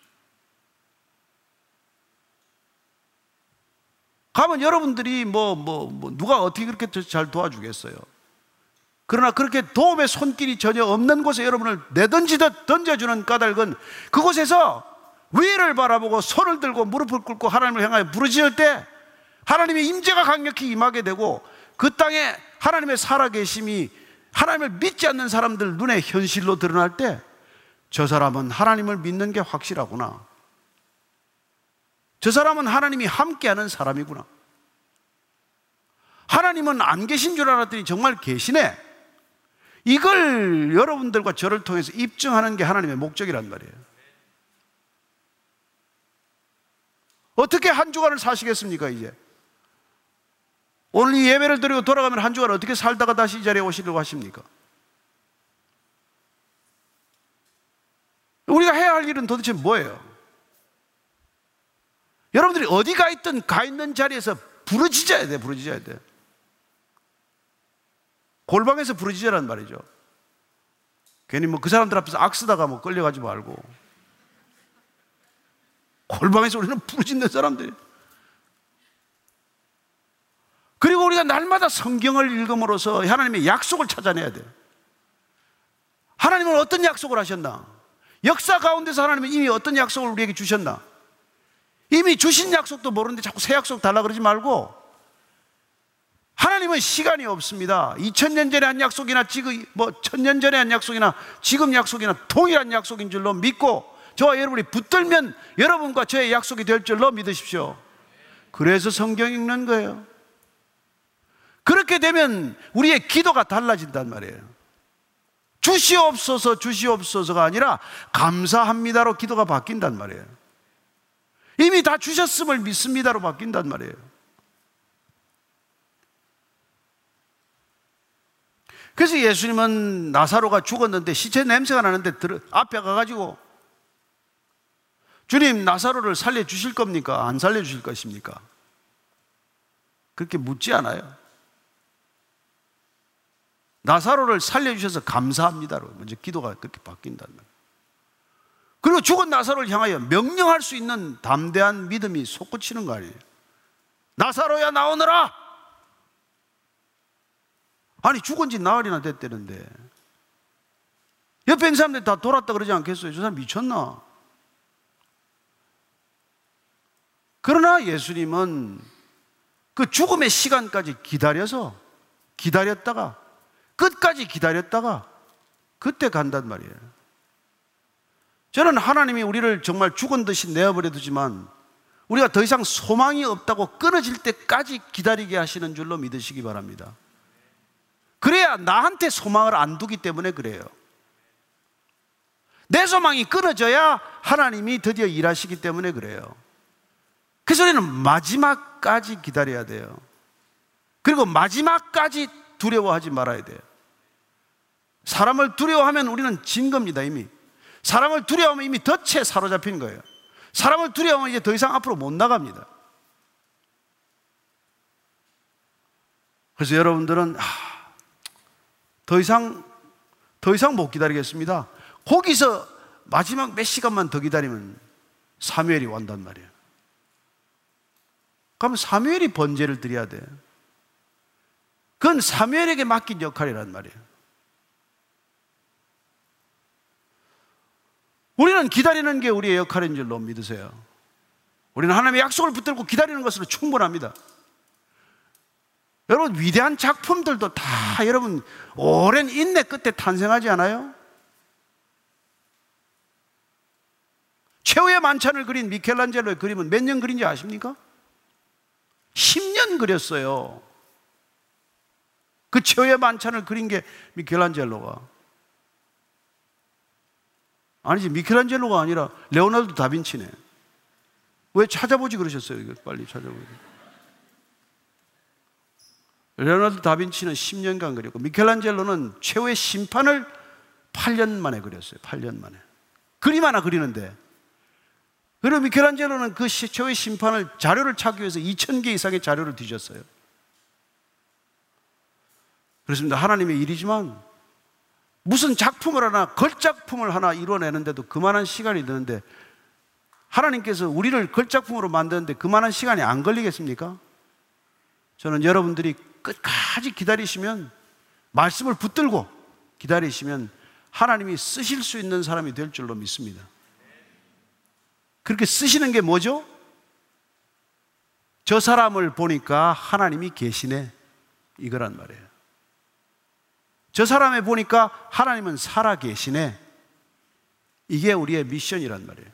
가면 여러분들이 누가 어떻게 그렇게 잘 도와주겠어요. 그러나 그렇게 도움의 손길이 전혀 없는 곳에 여러분을 내던지듯 던져주는 까닭은 그곳에서 위를 바라보고 손을 들고 무릎을 꿇고 하나님을 향하여 부르짖을 때 하나님의 임재가 강력히 임하게 되고, 그 땅에 하나님의 살아계심이 하나님을 믿지 않는 사람들 눈에 현실로 드러날 때 저 사람은 하나님을 믿는 게 확실하구나, 저 사람은 하나님이 함께하는 사람이구나, 하나님은 안 계신 줄 알았더니 정말 계시네, 이걸 여러분들과 저를 통해서 입증하는 게 하나님의 목적이란 말이에요. 어떻게 한 주간을 사시겠습니까? 이제 오늘 이 예배를 드리고 돌아가면 한 주간 어떻게 살다가 다시 이 자리에 오시려고 하십니까? 우리가 해야 할 일은 도대체 뭐예요? 여러분들이 어디 가 있든 가 있는 자리에서 부르짖어야 돼. 부르짖어야 돼. 골방에서 부르짖으란 말이죠. 괜히 뭐 그 사람들 앞에서 악쓰다가 뭐 끌려가지 말고, 골방에서 우리는 부르짖는 사람들이. 그리고 우리가 날마다 성경을 읽음으로써 하나님의 약속을 찾아내야 돼. 하나님은 어떤 약속을 하셨나? 역사 가운데서 하나님은 이미 어떤 약속을 우리에게 주셨나? 이미 주신 약속도 모르는데 자꾸 새 약속 달라 그러지 말고, 하나님은 시간이 없습니다. 2000년 전에 한 약속이나 지금 1000년 전에 한 약속이나 지금 약속이나 동일한 약속인 줄로 믿고 저와 여러분이 붙들면 여러분과 저의 약속이 될 줄로 믿으십시오. 그래서 성경 읽는 거예요. 그렇게 되면 우리의 기도가 달라진단 말이에요. 주시옵소서 주시옵소서가 아니라 감사합니다로 기도가 바뀐단 말이에요. 이미 다 주셨음을 믿습니다로 바뀐단 말이에요. 그래서 예수님은 나사로가 죽었는데 시체 냄새가 나는데 앞에 가가지고 주님, 나사로를 살려주실 겁니까? 안 살려주실 것입니까? 그렇게 묻지 않아요. 나사로를 살려주셔서 감사합니다로 먼저 기도가 그렇게 바뀐단 말이에요. 그리고 죽은 나사로를 향하여 명령할 수 있는 담대한 믿음이 솟구치는 거 아니에요. 나사로야 나오너라. 아니 죽은 지 나흘이나 됐다는데 옆에 있는 사람들이 다 돌았다 그러지 않겠어요? 저 사람 미쳤나? 그러나 예수님은 그 죽음의 시간까지 기다렸다가 끝까지 기다렸다가 그때 간단 말이에요. 저는 하나님이 우리를 정말 죽은 듯이 내어버려 두지만 우리가 더 이상 소망이 없다고 끊어질 때까지 기다리게 하시는 줄로 믿으시기 바랍니다. 그래야 나한테 소망을 안 두기 때문에 그래요. 내 소망이 끊어져야 하나님이 드디어 일하시기 때문에 그래요. 그래서 우리는 마지막까지 기다려야 돼요. 그리고 마지막까지 두려워하지 말아야 돼요. 사람을 두려워하면 우리는 진 겁니다. 이미 사람을 두려워하면 이미 덫에 사로잡힌 거예요. 사람을 두려워하면 이제 더 이상 앞으로 못 나갑니다. 그래서 여러분들은 더 이상 못 기다리겠습니다. 거기서 마지막 몇 시간만 더 기다리면 사무엘이 온단 말이에요. 그러면 사무엘이 번제를 드려야 돼. 그건 사무엘에게 맡긴 역할이란 말이에요. 우리는 기다리는 게 우리의 역할인 줄로 믿으세요. 우리는 하나님의 약속을 붙들고 기다리는 것으로 충분합니다. 여러분, 위대한 작품들도 다 여러분 오랜 인내 끝에 탄생하지 않아요? 최후의 만찬을 그린 미켈란젤로의 그림은 몇 년 그린지 아십니까? 10년 그렸어요. 그 최후의 만찬을 그린 게 미켈란젤로가. 아니지, 미켈란젤로가 아니라 레오나르도 다빈치네. 왜 찾아보지 그러셨어요? 이거 빨리 찾아보세요. 레오나르도 다빈치는 10년간 그렸고 미켈란젤로는 최후의 심판을 8년 만에 그렸어요. 8년 만에. 그림 하나 그리는데. 그리고 미켈란젤로는 그 최후의 심판을 자료를 찾기 위해서 2000개 이상의 자료를 뒤졌어요. 그렇습니다. 하나님의 일이지만 무슨 작품을 하나, 걸작품을 하나 이루어내는데도 그만한 시간이 드는데 하나님께서 우리를 걸작품으로 만드는데 그만한 시간이 안 걸리겠습니까? 저는 여러분들이 끝까지 기다리시면, 말씀을 붙들고 기다리시면 하나님이 쓰실 수 있는 사람이 될 줄로 믿습니다. 그렇게 쓰시는 게 뭐죠? 저 사람을 보니까 하나님이 계시네, 이거란 말이에요. 저 사람을 보니까 하나님은 살아 계시네, 이게 우리의 미션이란 말이에요.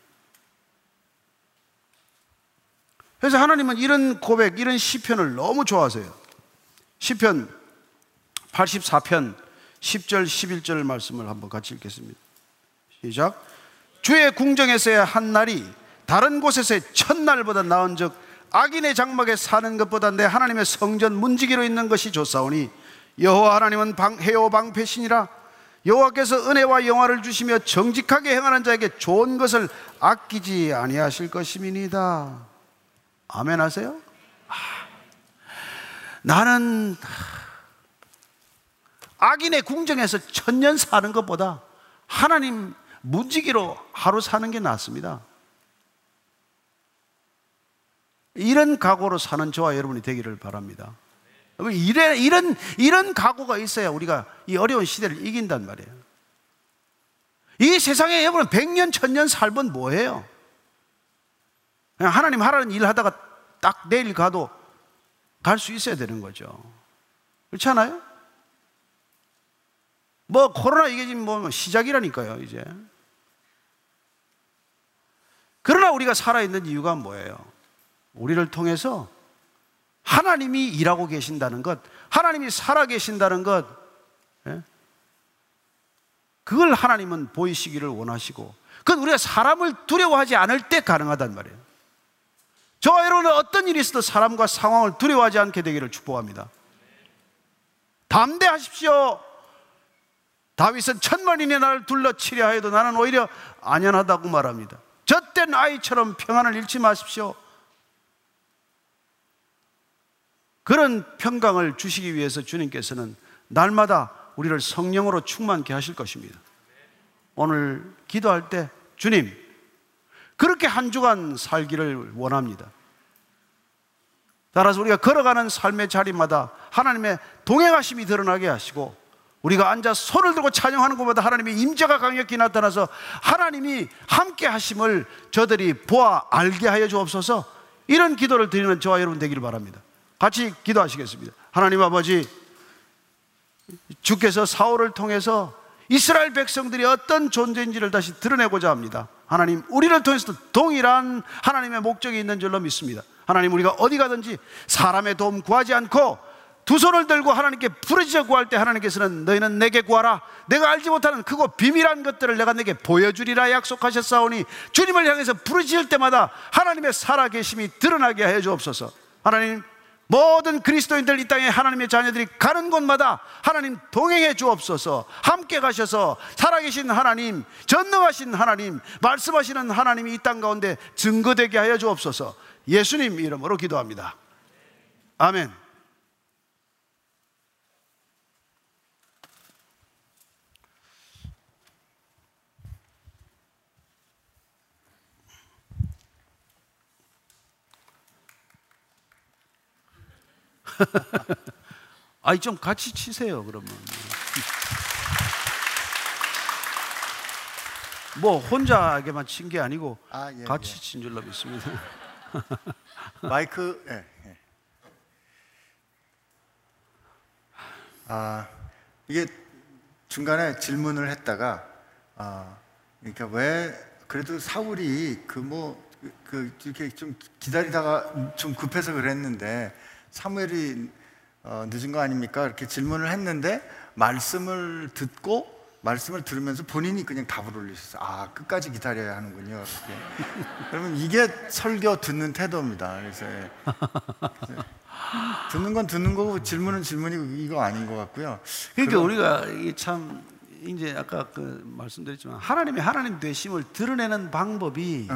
그래서 하나님은 이런 고백, 이런 시편을 너무 좋아하세요. 시편 84편 10절 11절 말씀을 한번 같이 읽겠습니다. 시작. 주의 궁정에서의 한 날이 다른 곳에서의 첫날보다 나은즉 악인의 장막에 사는 것보다 내 하나님의 성전 문지기로 있는 것이 좋사오니 여호와 하나님은 해요 방패시니라. 여호와께서 은혜와 영화를 주시며 정직하게 행하는 자에게 좋은 것을 아끼지 아니하실 것임이니이다. 아멘 하세요? 나는 악인의 궁정에서 천년 사는 것보다 하나님 무지개로 하루 사는 게 낫습니다. 이런 각오로 사는 저와 여러분이 되기를 바랍니다. 이런 각오가 있어야 우리가 이 어려운 시대를 이긴단 말이에요. 이 세상에 여러분 100년, 1000년 살면 뭐예요? 그냥 하나님 하라는 일 하다가 딱 내일 가도 갈 수 있어야 되는 거죠. 그렇지 않아요? 뭐 코로나 이게 지금 뭐 시작이라니까요, 이제. 그러나 우리가 살아있는 이유가 뭐예요? 우리를 통해서 하나님이 일하고 계신다는 것, 하나님이 살아계신다는 것, 그걸 하나님은 보이시기를 원하시고, 그건 우리가 사람을 두려워하지 않을 때 가능하단 말이에요. 저와 여러분은 어떤 일이 있어도 사람과 상황을 두려워하지 않게 되기를 축복합니다. 담대하십시오. 다윗은 1000만인의 나를 둘러치려 하여도 나는 오히려 안연하다고 말합니다. 젖된 아이처럼 평안을 잃지 마십시오. 그런 평강을 주시기 위해서 주님께서는 날마다 우리를 성령으로 충만케 하실 것입니다. 오늘 기도할 때 주님, 그렇게 한 주간 살기를 원합니다. 따라서 우리가 걸어가는 삶의 자리마다 하나님의 동행하심이 드러나게 하시고, 우리가 앉아 손을 들고 찬양하는 것보다 하나님의 임재가 강력히 나타나서 하나님이 함께 하심을 저들이 보아 알게 하여 주옵소서. 이런 기도를 드리는 저와 여러분 되기를 바랍니다. 같이 기도하시겠습니다. 하나님 아버지, 주께서 사울을 통해서 이스라엘 백성들이 어떤 존재인지를 다시 드러내고자 합니다. 하나님, 우리를 통해서도 동일한 하나님의 목적이 있는 줄로 믿습니다. 하나님, 우리가 어디 가든지 사람의 도움 구하지 않고 두 손을 들고 하나님께 부르짖어 구할 때 하나님께서는 너희는 내게 구하라, 내가 알지 못하는 크고 비밀한 것들을 내가 내게 보여주리라 약속하셨사오니, 주님을 향해서 부르짖을 때마다 하나님의 살아계심이 드러나게 하여 주옵소서. 하나님, 모든 그리스도인들, 이 땅에 하나님의 자녀들이 가는 곳마다 하나님 동행해 주옵소서. 함께 가셔서 살아계신 하나님, 전능하신 하나님, 말씀하시는 하나님이 이 땅 가운데 증거되게 하여 주옵소서. 예수님 이름으로 기도합니다. 아멘. 아이, 좀 같이 치세요, 그러면. 뭐 혼자에게만 친 게 아니고 예, 같이 친 줄로 믿습니다. 마이크, 이게 중간에 질문을 했다가, 그러니까 왜 그래도 사울이 이렇게 좀 기다리다가 좀 급해서 그랬는데 사무엘이 늦은 거 아닙니까? 이렇게 질문을 했는데 말씀을 들으면서 본인이 그냥 답을 올리셨어요. 끝까지 기다려야 하는군요. 그러면 이게 설교 듣는 태도입니다. 그래서 듣는 건 듣는 거고 질문은 질문이고 이거 아닌 것 같고요. 그러니까 우리가 참 이제 아까 말씀드렸지만 하나님의 하나님 되심을 드러내는 방법이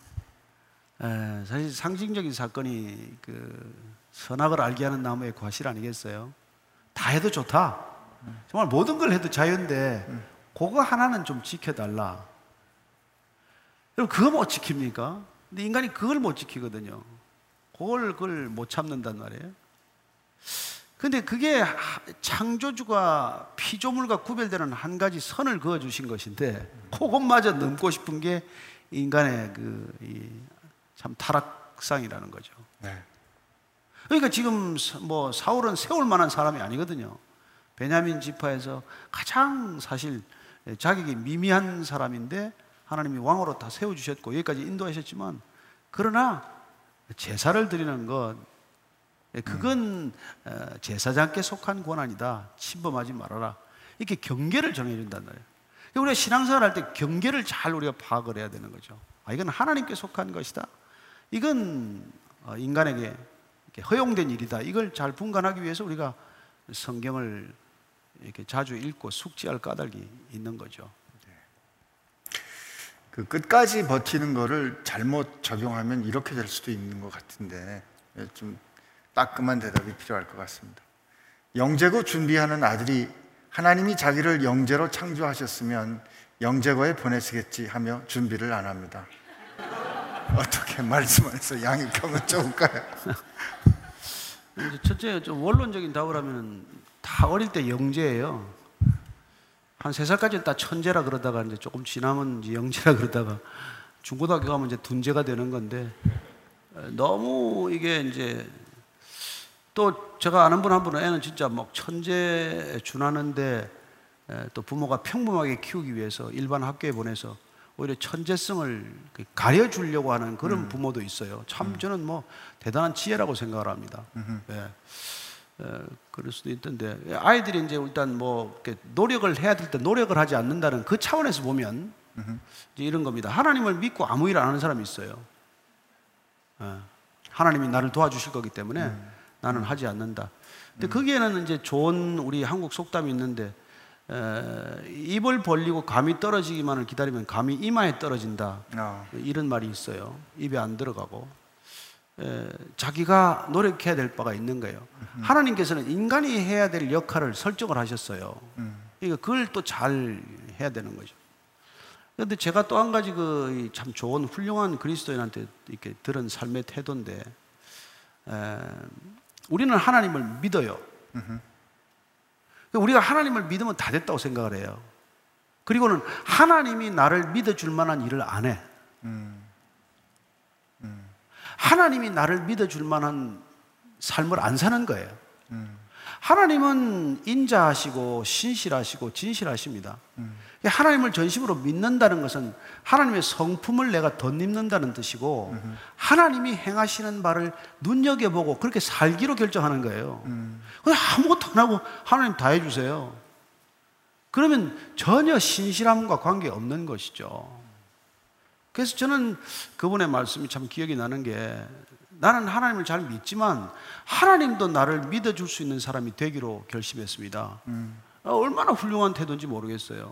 사실 상징적인 사건이 선악을 알게 하는 나무의 과실 아니겠어요? 다 해도 좋다. 정말 모든 걸 해도 자유인데 그거 하나는 좀 지켜달라. 여러분, 그거 못 지킵니까? 근데 인간이 그걸 못 지키거든요. 그걸 못 참는단 말이에요. 근데 그게 창조주가 피조물과 구별되는 한 가지 선을 그어주신 것인데 그것마저 넘고 싶은 게 인간의 참 타락상이라는 거죠. 네. 그러니까 지금 뭐 사울은 세울 만한 사람이 아니거든요. 베냐민 지파에서 가장 사실 자격이 미미한 사람인데 하나님이 왕으로 다 세워주셨고 여기까지 인도하셨지만, 그러나 제사를 드리는 것, 그건 제사장께 속한 권한이다. 침범하지 말아라. 이렇게 경계를 정해준단 말이에요. 우리가 신앙생활 할 때 경계를 잘 우리가 파악을 해야 되는 거죠. 이건 하나님께 속한 것이다. 이건 인간에게 허용된 일이다. 이걸 잘 분간하기 위해서 우리가 성경을 이렇게 자주 읽고 숙지할 까닭이 있는 거죠. 그 끝까지 버티는 거를 잘못 적용하면 이렇게 될 수도 있는 것 같은데 좀 따끔한 대답이 필요할 것 같습니다. 영재고 준비하는 아들이 하나님이 자기를 영재로 창조하셨으면 영재고에 보내시겠지 하며 준비를 안 합니다. 어떻게 말씀해서 양육하면 좋을까요? 첫째, 좀 원론적인 답을 하면 다 어릴 때 영재예요. 한 3살까지는 다 천재라 그러다가 이제 조금 지나면 이제 영재라 그러다가 중고등학교 가면 이제 둔재가 되는 건데, 너무 이게 이제 또 제가 아는 분 한 분은 애는 진짜 막 천재에 준하는데 또 부모가 평범하게 키우기 위해서 일반 학교에 보내서 오히려 천재성을 가려주려고 하는 그런 부모도 있어요. 참 저는 뭐 대단한 지혜라고 생각을 합니다. 그럴 수도 있던데, 아이들이 이제 일단 뭐 이렇게 노력을 해야 될 때 노력을 하지 않는다는 그 차원에서 보면 이제 이런 겁니다. 하나님을 믿고 아무 일 안 하는 사람이 있어요. 하나님이 나를 도와주실 거기 때문에 나는 하지 않는다. 근데 거기에는 이제 좋은 우리 한국 속담이 있는데, 입을 벌리고 감이 떨어지기만을 기다리면 감이 이마에 떨어진다. 이런 말이 있어요. 입에 안 들어가고 자기가 노력해야 될 바가 있는 거예요. 하나님께서는 인간이 해야 될 역할을 설정을 하셨어요. 그러니까 그걸 또 잘 해야 되는 거죠. 그런데 제가 또 한 가지 그 참 좋은 훌륭한 그리스도인한테 이렇게 들은 삶의 태도인데, 우리는 하나님을 믿어요. 우리가 하나님을 믿으면 다 됐다고 생각을 해요. 그리고는 하나님이 나를 믿어줄 만한 일을 안 해. 하나님이 나를 믿어줄 만한 삶을 안 사는 거예요. 하나님은 인자하시고 신실하시고 진실하십니다. 하나님을 전심으로 믿는다는 것은 하나님의 성품을 내가 덧입는다는 뜻이고, 하나님이 행하시는 바를 눈여겨보고 그렇게 살기로 결정하는 거예요. 그냥 아무것도 안 하고 하나님 다 해주세요. 그러면 전혀 신실함과 관계없는 것이죠. 그래서 저는 그분의 말씀이 참 기억이 나는 게, 나는 하나님을 잘 믿지만 하나님도 나를 믿어줄 수 있는 사람이 되기로 결심했습니다. 얼마나 훌륭한 태도인지 모르겠어요.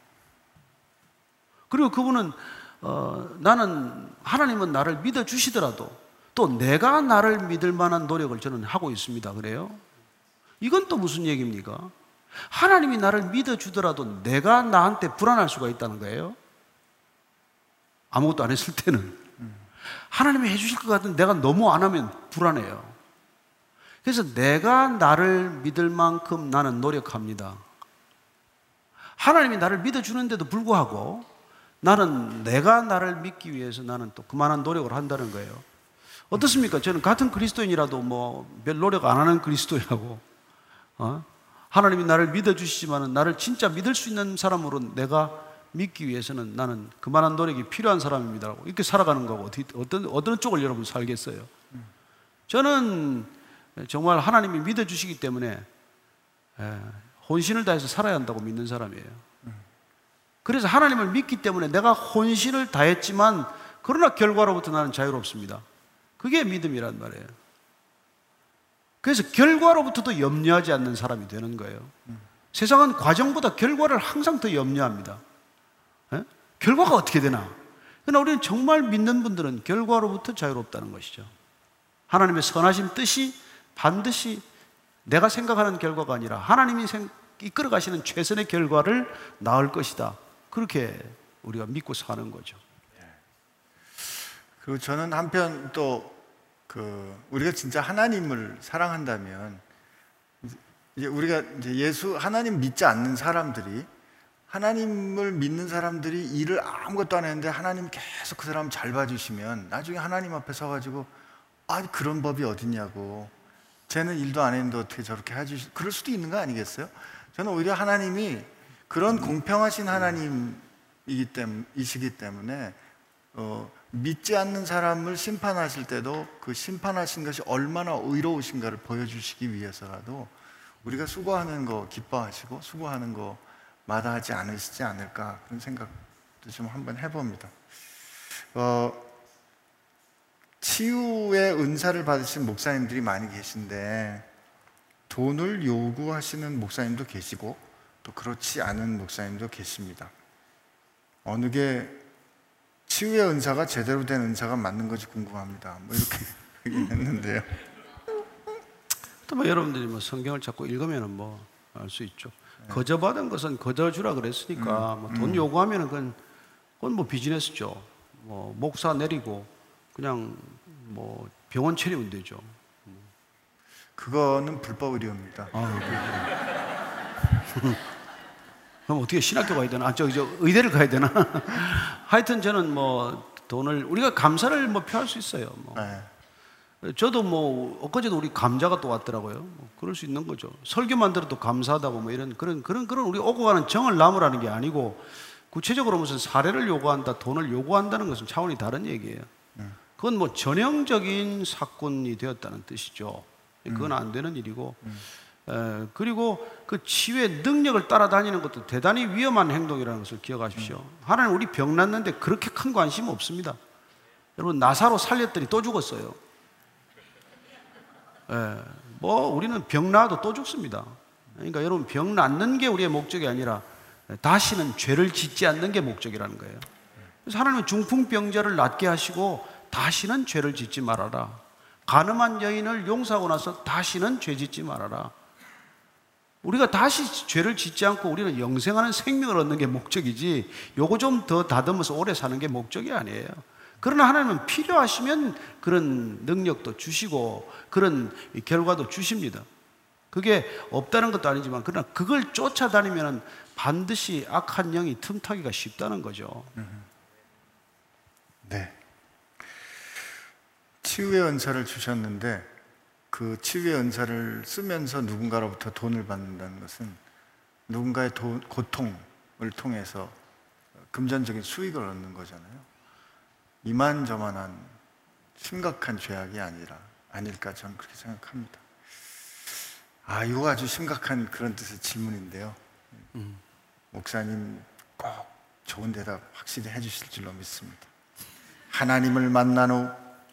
그리고 그분은 나는 하나님은 나를 믿어주시더라도 또 내가 나를 믿을 만한 노력을 저는 하고 있습니다. 그래요? 이건 또 무슨 얘기입니까? 하나님이 나를 믿어주더라도 내가 나한테 불안할 수가 있다는 거예요. 아무것도 안 했을 때는 하나님이 해주실 것 같은데 내가 너무 안 하면 불안해요. 그래서 내가 나를 믿을 만큼 나는 노력합니다. 하나님이 나를 믿어주는데도 불구하고 나는 내가 나를 믿기 위해서 나는 또 그만한 노력을 한다는 거예요. 어떻습니까? 저는 같은 그리스도인이라도 뭐 별 노력 안 하는 그리스도인하고 하나님이 나를 믿어주시지만 나를 진짜 믿을 수 있는 사람으로 내가 믿기 위해서는 나는 그만한 노력이 필요한 사람입니다라고 이렇게 살아가는 거고, 어떤 쪽을 여러분 살겠어요? 저는 정말 하나님이 믿어주시기 때문에 혼신을 다해서 살아야 한다고 믿는 사람이에요. 그래서 하나님을 믿기 때문에 내가 혼신을 다했지만 그러나 결과로부터 나는 자유롭습니다. 그게 믿음이란 말이에요. 그래서 결과로부터도 염려하지 않는 사람이 되는 거예요. 세상은 과정보다 결과를 항상 더 염려합니다. 결과가 어떻게 되나? 그러나 우리는 정말 믿는 분들은 결과로부터 자유롭다는 것이죠. 하나님의 선하신 뜻이 반드시 내가 생각하는 결과가 아니라 하나님이 이끌어 가시는 최선의 결과를 낳을 것이다. 그렇게 우리가 믿고 사는 거죠. 그리고 저는 한편 또 우리가 진짜 하나님을 사랑한다면, 이제 우리가 이제 하나님 믿지 않는 사람들이, 하나님을 믿는 사람들이 일을 아무것도 안 했는데 하나님 계속 그 사람 잘 봐주시면 나중에 하나님 앞에 서가지고 그런 법이 어딨냐고, 쟤는 일도 안 했는데 어떻게 저렇게 해주시, 그럴 수도 있는 거 아니겠어요? 저는 오히려 하나님이 그런 공평하신 하나님이시기 때문에 믿지 않는 사람을 심판하실 때도 그 심판하신 것이 얼마나 의로우신가를 보여주시기 위해서라도 우리가 수고하는 거 기뻐하시고 수고하는 거 마다하지 않으시지 않을까, 그런 생각도 좀 한번 해봅니다. 치유의 은사를 받으신 목사님들이 많이 계신데 돈을 요구하시는 목사님도 계시고 또 그렇지 않은 목사님도 계십니다. 어느 게 치유의 은사가 제대로 된 은사가 맞는 건지 궁금합니다. 뭐 이렇게 얘기했는데요. 또 뭐 여러분들이 뭐 성경을 자꾸 읽으면은 뭐 알 수 있죠. 거저 받은 것은 거저 주라 그랬으니까 뭐 돈 요구하면은 그건 뭐 비즈니스죠. 뭐 목사 내리고 그냥 뭐 병원 차리면 되죠. 그거는 불법 의료입니다. 그럼 어떻게 신학교 가야 되나? 저 의대를 가야 되나? 하여튼 저는 뭐 돈을 우리가 감사를 뭐 표할 수 있어요. 뭐. 네. 저도 뭐 엊그제도 우리 감자가 또 왔더라고요. 뭐 그럴 수 있는 거죠. 설교만 들어도 감사하다고 뭐 이런 그런 우리 오고 가는 정을 나무라는 게 아니고 구체적으로 무슨 사례를 요구한다, 돈을 요구한다는 것은 차원이 다른 얘기예요. 그건 뭐 전형적인 사건이 되었다는 뜻이죠. 그건 안 되는 일이고. 그리고 그 치유의 능력을 따라다니는 것도 대단히 위험한 행동이라는 것을 기억하십시오. 하나님 우리 병 났는데 그렇게 큰 관심 없습니다. 여러분 나사로 살렸더니 또 죽었어요. 뭐 우리는 병 나도 또 죽습니다. 그러니까 여러분 병 낫는 게 우리의 목적이 아니라 다시는 죄를 짓지 않는 게 목적이라는 거예요. 그래서 하나님은 중풍병자를 낫게 하시고 다시는 죄를 짓지 말아라. 간음한 여인을 용서하고 나서 다시는 죄 짓지 말아라. 우리가 다시 죄를 짓지 않고 우리는 영생하는 생명을 얻는 게 목적이지 요거 좀 더 다듬어서 오래 사는 게 목적이 아니에요. 그러나 하나님은 필요하시면 그런 능력도 주시고 그런 결과도 주십니다. 그게 없다는 것도 아니지만 그러나 그걸 쫓아다니면 반드시 악한 영이 틈타기가 쉽다는 거죠. 네. 치유의 은사를 주셨는데 그 치유의 은사를 쓰면서 누군가로부터 돈을 받는다는 것은 누군가의 고통을 통해서 금전적인 수익을 얻는 거잖아요. 이만저만한 심각한 죄악이 아닐까 저는 그렇게 생각합니다. 이거 아주 심각한 그런 뜻의 질문인데요. 목사님 꼭 좋은 대답 확실히 해주실 줄로 믿습니다. 하나님을 만난 후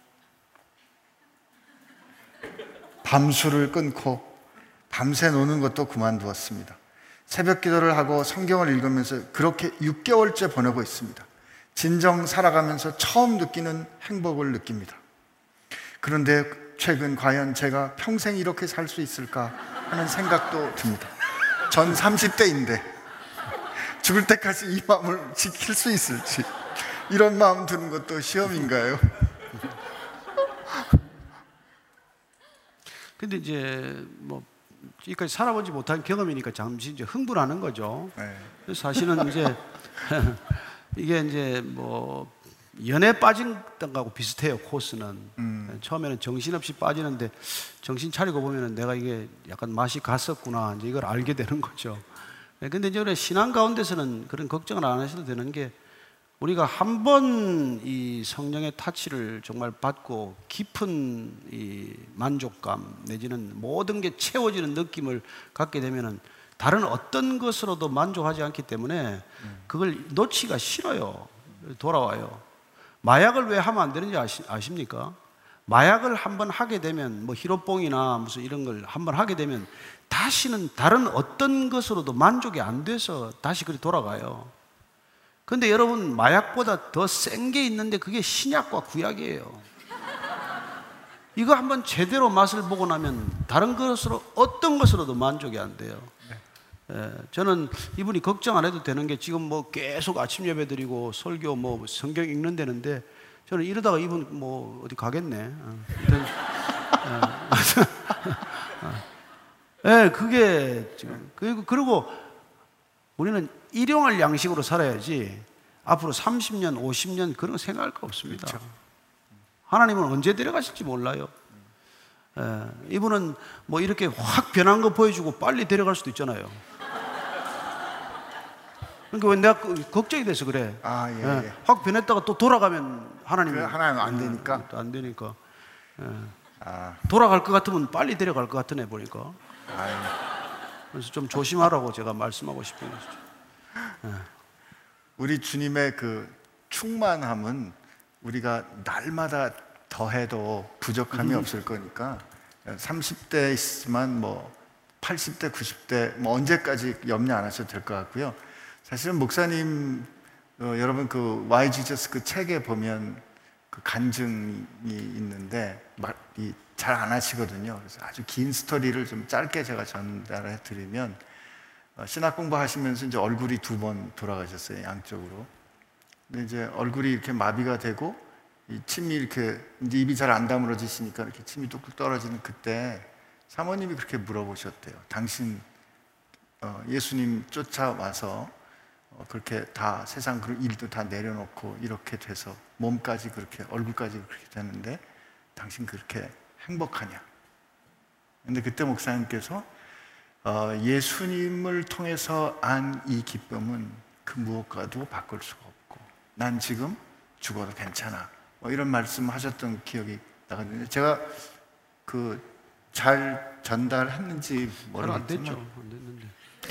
밤술을 끊고 밤새 노는 것도 그만두었습니다. 새벽 기도를 하고 성경을 읽으면서 그렇게 6개월째 보내고 있습니다. 진정 살아가면서 처음 느끼는 행복을 느낍니다. 그런데 최근 과연 제가 평생 이렇게 살 수 있을까 하는 생각도 듭니다. 전 30대인데 죽을 때까지 이 마음을 지킬 수 있을지 이런 마음 드는 것도 시험인가요? 근데 이제 뭐 지금까지 살아보지 못한 경험이니까 잠시 이제 흥분하는 거죠. 네. 사실은 이제 이게 이제 뭐 연애 빠진 거하고 비슷해요. 코스는 처음에는 정신없이 빠지는데 정신 차리고 보면은 내가 이게 약간 맛이 갔었구나 이제 이걸 알게 되는 거죠. 근데 이제 신앙 가운데서는 그런 걱정을 안 하셔도 되는 게 우리가 한 번 이 성령의 타치를 정말 받고 깊은 이 만족감 내지는 모든 게 채워지는 느낌을 갖게 되면은 다른 어떤 것으로도 만족하지 않기 때문에 그걸 놓치기가 싫어요. 돌아와요. 마약을 왜 하면 안 되는지 아십니까? 마약을 한번 하게 되면 뭐 히로뽕이나 무슨 이런 걸 한번 하게 되면 다시는 다른 어떤 것으로도 만족이 안 돼서 다시 그리 돌아가요. 근데 여러분 마약보다 더 센 게 있는데 그게 신약과 구약이에요. 이거 한번 제대로 맛을 보고 나면 다른 것으로 어떤 것으로도 만족이 안 돼요. 저는 이분이 걱정 안 해도 되는 게 지금 뭐 계속 아침 예배 드리고 설교 뭐 성경 읽는 데는데 저는 이러다가 이분 뭐 어디 가겠네. 그게 지금 그리고 우리는 일용할 양식으로 살아야지 앞으로 30년, 50년 그런 거 생각할 거 없습니다. 그렇죠. 하나님은 언제 데려가실지 몰라요. 이분은 뭐 이렇게 확 변한 거 보여주고 빨리 데려갈 수도 있잖아요. 그러니까 왜 내가 걱정이 돼서 그래. 확 변했다가 또 돌아가면 하나님은 안 되니까. 안 되니까. 돌아갈 것 같으면 빨리 데려갈 것 같으네 보니까. 그래서 좀 조심하라고 제가 말씀하고 싶은 것이죠. 우리 주님의 그 충만함은 우리가 날마다 더해도 부족함이 없을 거니까 30대 있지만 뭐 80대, 90대 뭐 언제까지 염려 안 하셔도 될 것 같고요. 사실은 목사님 여러분 그 Why Jesus 그 책에 보면 그 간증이 있는데 잘 안 하시거든요. 그래서 아주 긴 스토리를 좀 짧게 제가 전달해 드리면 신학 공부하시면서 이제 얼굴이 2번 돌아가셨어요, 양쪽으로. 근데 이제 얼굴이 이렇게 마비가 되고 이 침이 이렇게 이제 입이 잘 안 다물어지시니까 이렇게 침이 뚝뚝 떨어지는 그때 사모님이 그렇게 물어보셨대요. 당신 예수님 쫓아와서 그렇게 다 세상 일도 다 내려놓고 이렇게 돼서 몸까지 그렇게 얼굴까지 그렇게 되는데 당신 그렇게 행복하냐? 근데 그때 목사님께서 예수님을 통해서 안 이 기쁨은 그 무엇과도 바꿀 수가 없고 난 지금 죽어도 괜찮아. 뭐 이런 말씀하셨던 기억이 나거든요. 제가 잘 전달했는지 모르겠지만 안 됐죠. 안 됐는데.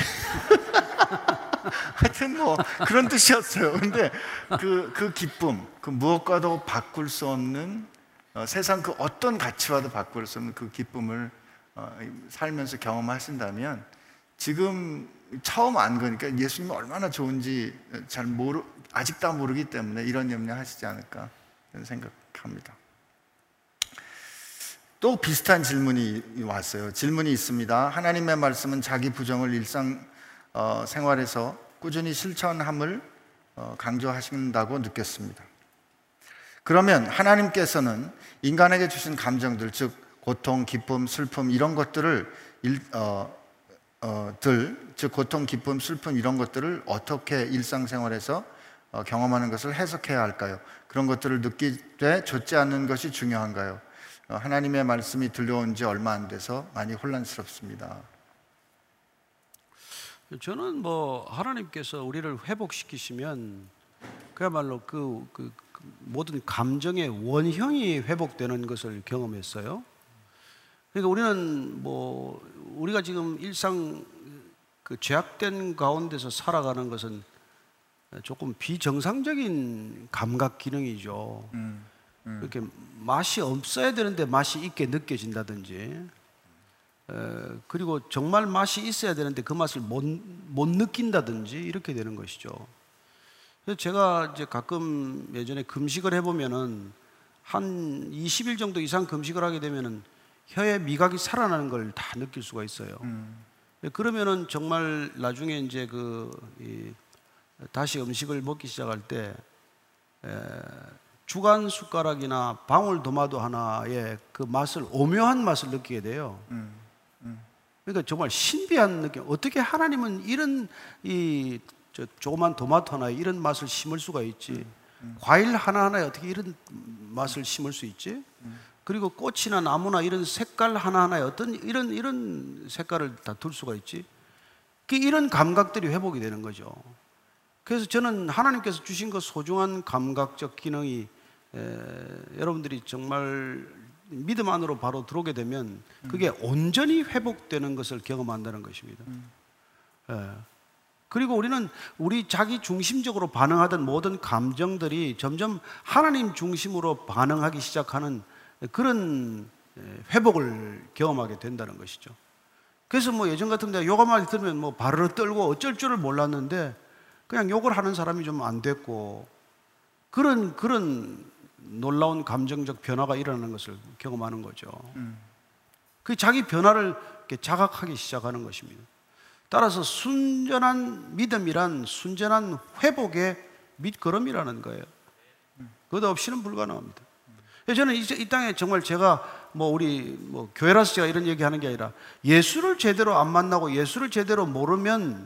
하여튼 뭐 그런 뜻이었어요. 근데 그 기쁨, 그 무엇과도 바꿀 수 없는 세상 그 어떤 가치와도 바꿀 수 없는 그 기쁨을 살면서 경험하신다면 지금 처음 안 거니까 예수님이 얼마나 좋은지 아직 다 모르기 때문에 이런 염려하시지 않을까 생각합니다. 또 비슷한 질문이 왔어요. 질문이 있습니다. 하나님의 말씀은 자기 부정을 일상 생활에서 꾸준히 실천함을 강조하신다고 느꼈습니다. 그러면 하나님께서는 인간에게 주신 감정들, 즉 고통, 기쁨, 슬픔 이런 것들을 즉 고통, 기쁨, 슬픔 이런 것들을 어떻게 일상생활에서 경험하는 것을 해석해야 할까요? 그런 것들을 느끼되 좋지 않는 것이 중요한가요? 하나님의 말씀이 들려온 지 얼마 안 돼서 많이 혼란스럽습니다. 저는 뭐 하나님께서 우리를 회복시키시면 그야말로 그 모든 감정의 원형이 회복되는 것을 경험했어요. 그러니까 우리는 뭐 우리가 지금 일상 그 죄악된 가운데서 살아가는 것은 조금 비정상적인 감각 기능이죠. 이렇게 맛이 없어야 되는데 맛이 있게 느껴진다든지, 그리고 정말 맛이 있어야 되는데 그 맛을 못 느낀다든지 이렇게 되는 것이죠. 그래서 제가 이제 가끔 예전에 금식을 해보면은 한 20일 정도 이상 금식을 하게 되면은 혀의 미각이 살아나는 걸 다 느낄 수가 있어요. 그러면은 정말 나중에 이제 다시 음식을 먹기 시작할 때 주간 숟가락이나 방울 도마도 하나의 그 맛을, 오묘한 맛을 느끼게 돼요. 그러니까 정말 신비한 느낌. 어떻게 하나님은 이런 조그만 토마토 하나에 이런 맛을 심을 수가 있지? 과일 하나하나에 어떻게 이런 맛을 심을 수 있지? 그리고 꽃이나 나무나 이런 색깔 하나하나에 어떤 이런 색깔을 다 둘 수가 있지? 이런 감각들이 회복이 되는 거죠. 그래서 저는 하나님께서 주신 그 소중한 감각적 기능이 여러분들이 정말 믿음 안으로 바로 들어오게 되면 그게 온전히 회복되는 것을 경험한다는 것입니다. 그리고 우리는 우리 자기 중심적으로 반응하던 모든 감정들이 점점 하나님 중심으로 반응하기 시작하는 그런 회복을 경험하게 된다는 것이죠. 그래서 뭐 예전 같은 데 요가 말 들으면 뭐 바르르 떨고 어쩔 줄을 몰랐는데 그냥 욕을 하는 사람이 좀 안 됐고, 그런 놀라운 감정적 변화가 일어나는 것을 경험하는 거죠. 그 자기 변화를 이렇게 자각하기 시작하는 것입니다. 따라서 순전한 믿음이란 순전한 회복의 밑거름이라는 거예요. 그것 없이는 불가능합니다. 저는 이 땅에 정말 제가 우리 교회라서 제가 이런 얘기하는 게 아니라 예수를 제대로 안 만나고 예수를 제대로 모르면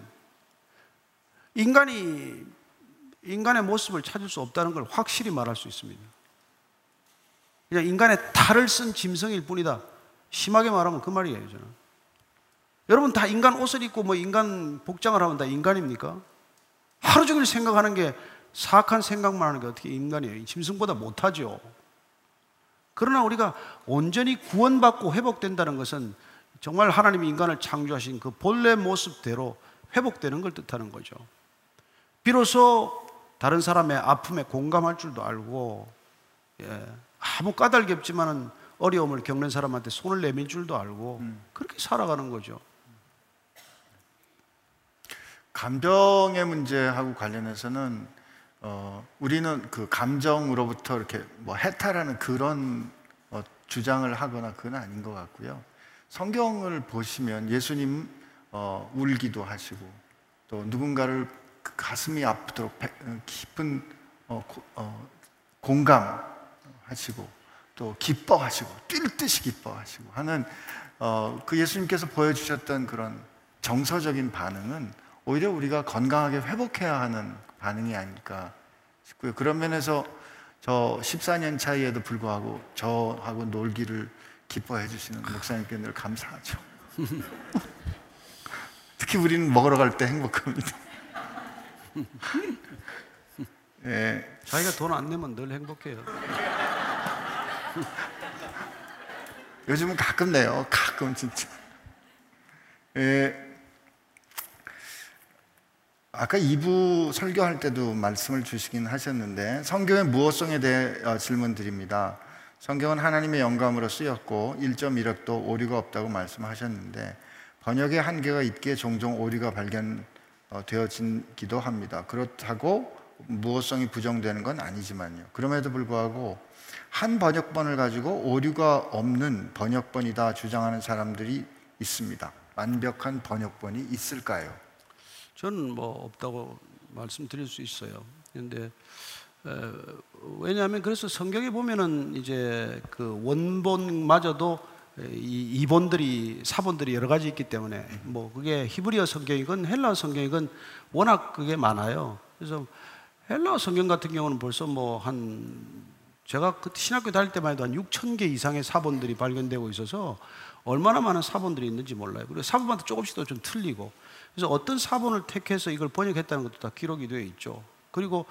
인간의 모습을 찾을 수 없다는 걸 확실히 말할 수 있습니다. 그냥 인간의 탈을 쓴 짐승일 뿐이다. 심하게 말하면 그 말이에요, 저는. 여러분 다 인간 옷을 입고 인간 복장을 하면 다 인간입니까? 하루 종일 생각하는 게 사악한 생각만 하는 게 어떻게 인간이에요? 짐승보다 못하죠. 그러나 우리가 온전히 구원받고 회복된다는 것은 정말 하나님이 인간을 창조하신 그 본래 모습대로 회복되는 걸 뜻하는 거죠. 비로소 다른 사람의 아픔에 공감할 줄도 알고, 아무 까닭이 없지만은 어려움을 겪는 사람한테 손을 내밀 줄도 알고, 그렇게 살아가는 거죠. 감정의 문제하고 관련해서는 우리는 그 감정으로부터 이렇게 뭐 해탈하는 그런 주장을 하거나 그건 아닌 것 같고요. 성경을 보시면 예수님 울기도 하시고 또 누군가를 가슴이 아프도록 깊은 공감하시고 또 기뻐하시고 뛸 듯이 기뻐하시고 하는 그 예수님께서 보여주셨던 그런 정서적인 반응은 오히려 우리가 건강하게 회복해야 하는 반응이 아닐까 싶고요. 그런 면에서 저 14년 차이에도 불구하고 저하고 놀기를 기뻐해 주시는 목사님께 늘 감사하죠. 특히 우리는 먹으러 갈 때 행복합니다. 예. 자기가 돈 안 내면 늘 행복해요. 요즘은 가끔 내요. 가끔 진짜. 예. 아까 2부 설교할 때도 말씀을 주시긴 하셨는데 성경의 무엇성에 대해 질문 드립니다. 성경은 하나님의 영감으로 쓰였고 1.1억도 오류가 없다고 말씀하셨는데 번역의 한계가 있기에 종종 오류가 발견되어지기도 합니다. 그렇다고 무엇성이 부정되는 건 아니지만요. 그럼에도 불구하고 한 번역본을 가지고 오류가 없는 번역본이다 주장하는 사람들이 있습니다. 완벽한 번역본이 있을까요? 저는 뭐 없다고 말씀드릴 수 있어요. 그런데 왜냐하면 그래서 성경에 보면은 이제 그 원본마저도 이본들이 사본들이 여러 가지 있기 때문에 뭐 그게 히브리어 성경이건 헬라어 성경이건 워낙 그게 많아요. 그래서 헬라어 성경 같은 경우는 벌써 뭐 제가 그 신학교 다닐 때만 해도 한 6,000개 이상의 사본들이 발견되고 있어서 얼마나 많은 사본들이 있는지 몰라요. 그리고 사본마다 조금씩 더 좀 틀리고, 그래서 어떤 사본을 택해서 이걸 번역했다는 것도 다 기록이 되어 있죠. 그리고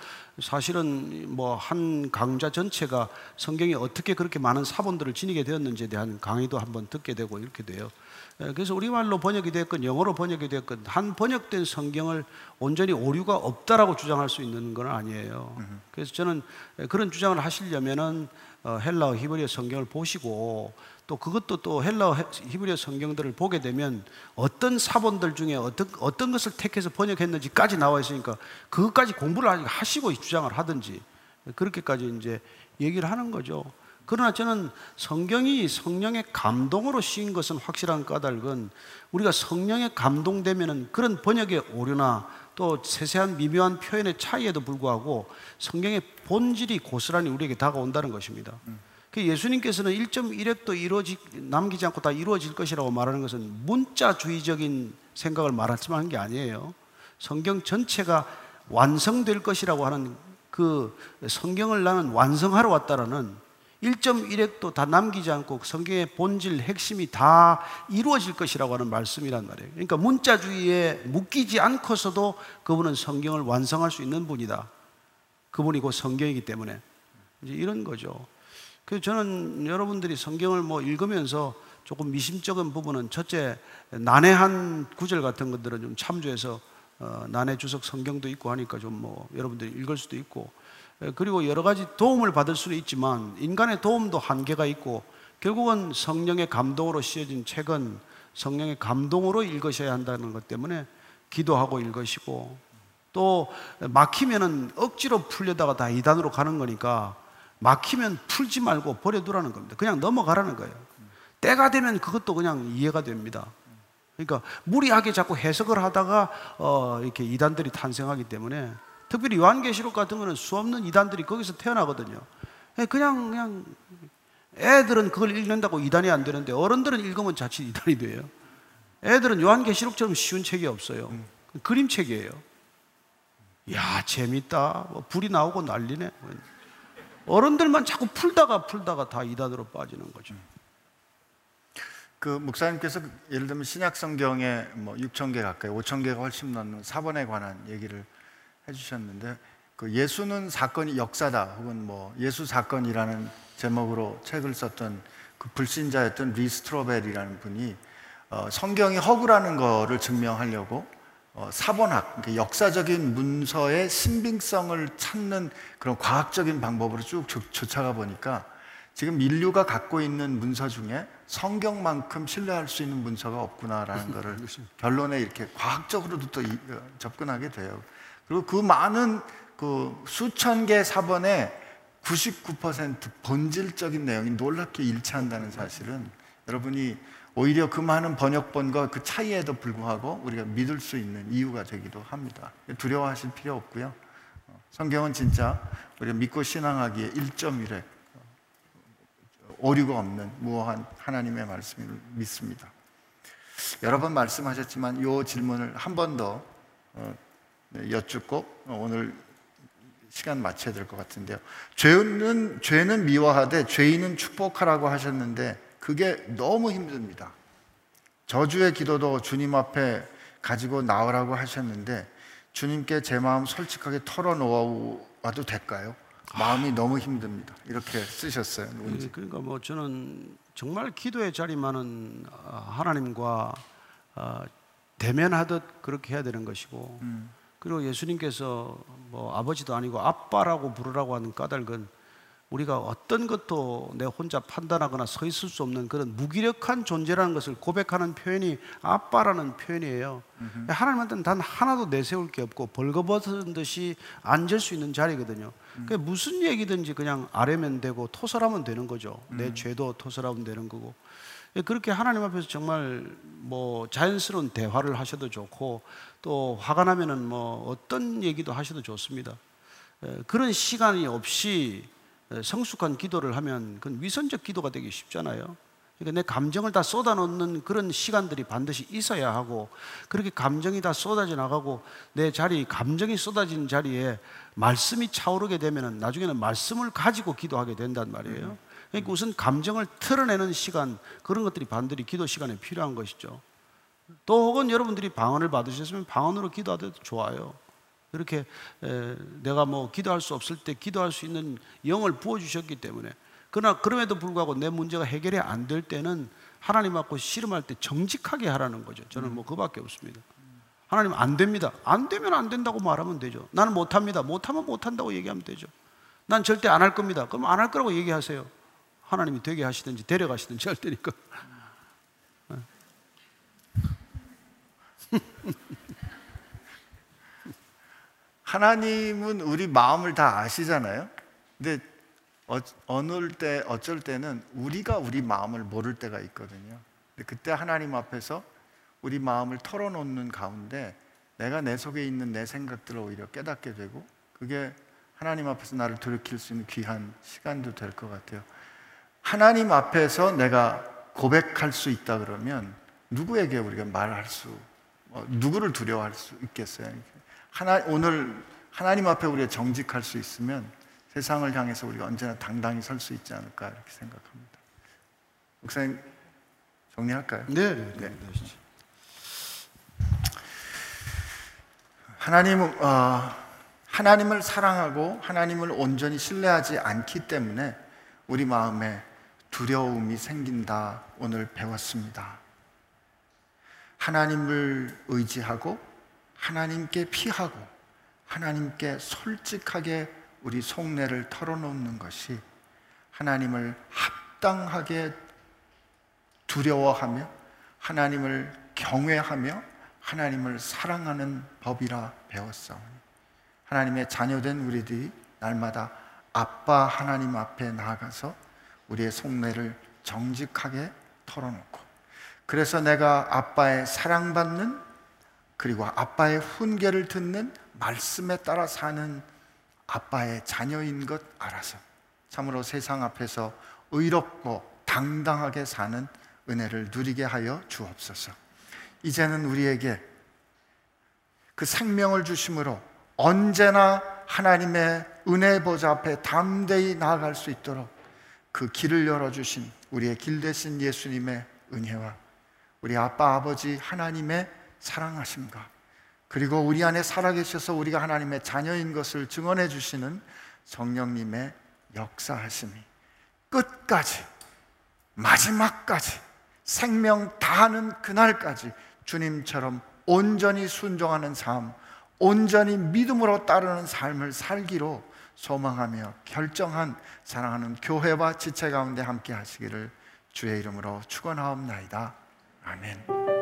사실은 뭐 한 강좌 전체가 성경이 어떻게 그렇게 많은 사본들을 지니게 되었는지에 대한 강의도 한번 듣게 되고 이렇게 돼요. 그래서 우리말로 번역이 됐건 영어로 번역이 됐건 한 번역된 성경을 온전히 오류가 없다라고 주장할 수 있는 건 아니에요. 그래서 저는 그런 주장을 하시려면은 헬라어 히브리어 성경을 보시고 또 그것도 또 헬라어 히브리어 성경들을 보게 되면 어떤 사본들 중에 어떤 것을 택해서 번역했는지까지 나와 있으니까 그것까지 공부를 하시고 주장을 하든지 그렇게까지 이제 얘기를 하는 거죠. 그러나 저는 성경이 성령의 감동으로 쓰인 것은 확실한 까닭은 우리가 성령에 감동되면은 그런 번역의 오류나 또 세세한 미묘한 표현의 차이에도 불구하고 성경의 본질이 고스란히 우리에게 다가온다는 것입니다. 예수님께서는 1.1획도 남기지 않고 다 이루어질 것이라고 말하는 것은 문자주의적인 생각을 말씀하는 게 아니에요. 성경 전체가 완성될 것이라고 하는 그 성경을 나는 완성하러 왔다라는 1.1획도 다 남기지 않고 성경의 본질, 핵심이 다 이루어질 것이라고 하는 말씀이란 말이에요. 그러니까 문자주의에 묶이지 않고서도 그분은 성경을 완성할 수 있는 분이다. 그분이 곧 성경이기 때문에 이제 이런 거죠. 그래서 저는 여러분들이 성경을 뭐 읽으면서 조금 미심쩍은 부분은 첫째, 난해한 구절 같은 것들은 좀 참조해서 난해 주석 성경도 있고 하니까 좀 뭐 여러분들이 읽을 수도 있고, 그리고 여러 가지 도움을 받을 수는 있지만 인간의 도움도 한계가 있고 결국은 성령의 감동으로 쓰여진 책은 성령의 감동으로 읽으셔야 한다는 것 때문에 기도하고 읽으시고, 또 막히면은 억지로 풀려다가 다 이단으로 가는 거니까 막히면 풀지 말고 버려두라는 겁니다. 그냥 넘어가라는 거예요. 때가 되면 그것도 그냥 이해가 됩니다. 그러니까 무리하게 자꾸 해석을 하다가 이렇게 이단들이 탄생하기 때문에, 특별히 요한계시록 같은 거는 수없는 이단들이 거기서 태어나거든요. 그냥 애들은 그걸 읽는다고 이단이 안 되는데 어른들은 읽으면 자칫 이단이 돼요. 애들은 요한계시록처럼 쉬운 책이 없어요. 그림책이에요. 야, 재밌다. 불이 나오고 난리네. 어른들만 자꾸 풀다가 다 이단으로 빠지는 거죠. 그 목사님께서 예를 들면 신약 성경에 뭐 6,000개 가까이 5,000개가 훨씬 넘는 사본에 관한 얘기를 해주셨는데, 그 예수는 사건이 역사다 혹은 뭐 예수 사건이라는 제목으로 책을 썼던 그 불신자였던 리 스트로벨이라는 분이 성경이 허구라는 거를 증명하려고 사본학, 그러니까 역사적인 문서의 신빙성을 찾는 그런 과학적인 방법으로 쭉 쫓아가 보니까 지금 인류가 갖고 있는 문서 중에 성경만큼 신뢰할 수 있는 문서가 없구나라는 것을 결론에 이렇게 과학적으로도 또 접근하게 돼요. 그리고 그 많은 그 수천 개 사본의 99% 본질적인 내용이 놀랍게 일치한다는 사실은 여러분이 오히려 그 많은 번역본과 그 차이에도 불구하고 우리가 믿을 수 있는 이유가 되기도 합니다. 두려워하실 필요 없고요. 성경은 진짜 우리가 믿고 신앙하기에 1.1에 오류가 없는 무어한 하나님의 말씀을 믿습니다. 여러 번 말씀하셨지만 이 질문을 한 번 더 여쭙고 오늘 시간 마쳐야 될 것 같은데요. 죄는 미워하되 죄인은 축복하라고 하셨는데 그게 너무 힘듭니다. 저주의 기도도 주님 앞에 가지고 나오라고 하셨는데 주님께 제 마음 솔직하게 털어놓아도 될까요? 마음이 너무 힘듭니다. 이렇게 쓰셨어요. 그러니까 뭐 저는 정말 기도의 자리만은 하나님과 대면하듯 그렇게 해야 되는 것이고, 그리고 예수님께서 뭐 아버지도 아니고 아빠라고 부르라고 하는 까닭은 우리가 어떤 것도 내 혼자 판단하거나 서 있을 수 없는 그런 무기력한 존재라는 것을 고백하는 표현이 아빠라는 표현이에요. 하나님한테는 단 하나도 내세울 게 없고 벌거벗은 듯이 앉을 수 있는 자리거든요. 그게 무슨 얘기든지 그냥 아뢰면 되고 토설하면 되는 거죠. 내 죄도 토설하면 되는 거고. 그렇게 하나님 앞에서 정말 뭐 자연스러운 대화를 하셔도 좋고, 또 화가 나면은 뭐 어떤 얘기도 하셔도 좋습니다. 그런 시간이 없이 성숙한 기도를 하면 그건 위선적 기도가 되기 쉽잖아요. 그러니까 내 감정을 다 쏟아놓는 그런 시간들이 반드시 있어야 하고, 그렇게 감정이 다 쏟아져 나가고 내 자리, 감정이 쏟아지는 자리에 말씀이 차오르게 되면 나중에는 말씀을 가지고 기도하게 된단 말이에요. 그러니까 우선 감정을 털어내는 시간, 그런 것들이 반드시 기도 시간에 필요한 것이죠. 또 혹은 여러분들이 방언을 받으셨으면 방언으로 기도하도 좋아요. 이렇게 내가 뭐 기도할 수 없을 때 기도할 수 있는 영을 부어주셨기 때문에. 그러나 그럼에도 불구하고 내 문제가 해결이 안 될 때는 하나님 앞고 씨름할 때 정직하게 하라는 거죠. 저는 뭐 그밖에 없습니다. 하나님 안 됩니다. 안 되면 안 된다고 말하면 되죠. 나는 못합니다. 못하면 못한다고 얘기하면 되죠. 난 절대 안 할 겁니다. 그럼 안 할 거라고 얘기하세요. 하나님이 되게 하시든지 데려가시든지 할 테니까. 하나님은 우리 마음을 다 아시잖아요. 근데 어쩔 때는 우리가 우리 마음을 모를 때가 있거든요. 근데 그때 하나님 앞에서 우리 마음을 털어놓는 가운데 내가 내 속에 있는 내 생각들을 오히려 깨닫게 되고, 그게 하나님 앞에서 나를 돌이킬 수 있는 귀한 시간도 될 것 같아요. 하나님 앞에서 내가 고백할 수 있다 그러면 누구에게 우리가 누구를 두려워할 수 있겠어요? 오늘 하나님 앞에 우리가 정직할 수 있으면 세상을 향해서 우리가 언제나 당당히 설 수 있지 않을까 이렇게 생각합니다. 목사님 정리할까요? 네. 하나님을 사랑하고 하나님을 온전히 신뢰하지 않기 때문에 우리 마음에 두려움이 생긴다 오늘 배웠습니다. 하나님을 의지하고 하나님께 피하고 하나님께 솔직하게 우리 속내를 털어놓는 것이 하나님을 합당하게 두려워하며 하나님을 경외하며 하나님을 사랑하는 법이라 배웠사오니 하나님의 자녀된 우리들이 날마다 아빠 하나님 앞에 나아가서 우리의 속내를 정직하게 털어놓고, 그래서 내가 아빠의 사랑받는, 그리고 아빠의 훈계를 듣는 말씀에 따라 사는 아빠의 자녀인 것 알아서 참으로 세상 앞에서 의롭고 당당하게 사는 은혜를 누리게 하여 주옵소서. 이제는 우리에게 그 생명을 주심으로 언제나 하나님의 은혜 보좌 앞에 담대히 나아갈 수 있도록 그 길을 열어주신 우리의 길 되신 예수님의 은혜와 우리 아빠 아버지 하나님의 사랑하심과, 그리고 우리 안에 살아계셔서 우리가 하나님의 자녀인 것을 증언해 주시는 성령님의 역사하심이 끝까지, 마지막까지, 생명 다하는 그날까지 주님처럼 온전히 순종하는 삶, 온전히 믿음으로 따르는 삶을 살기로 소망하며 결정한 사랑하는 교회와 지체 가운데 함께 하시기를 주의 이름으로 축원하옵나이다. 아멘.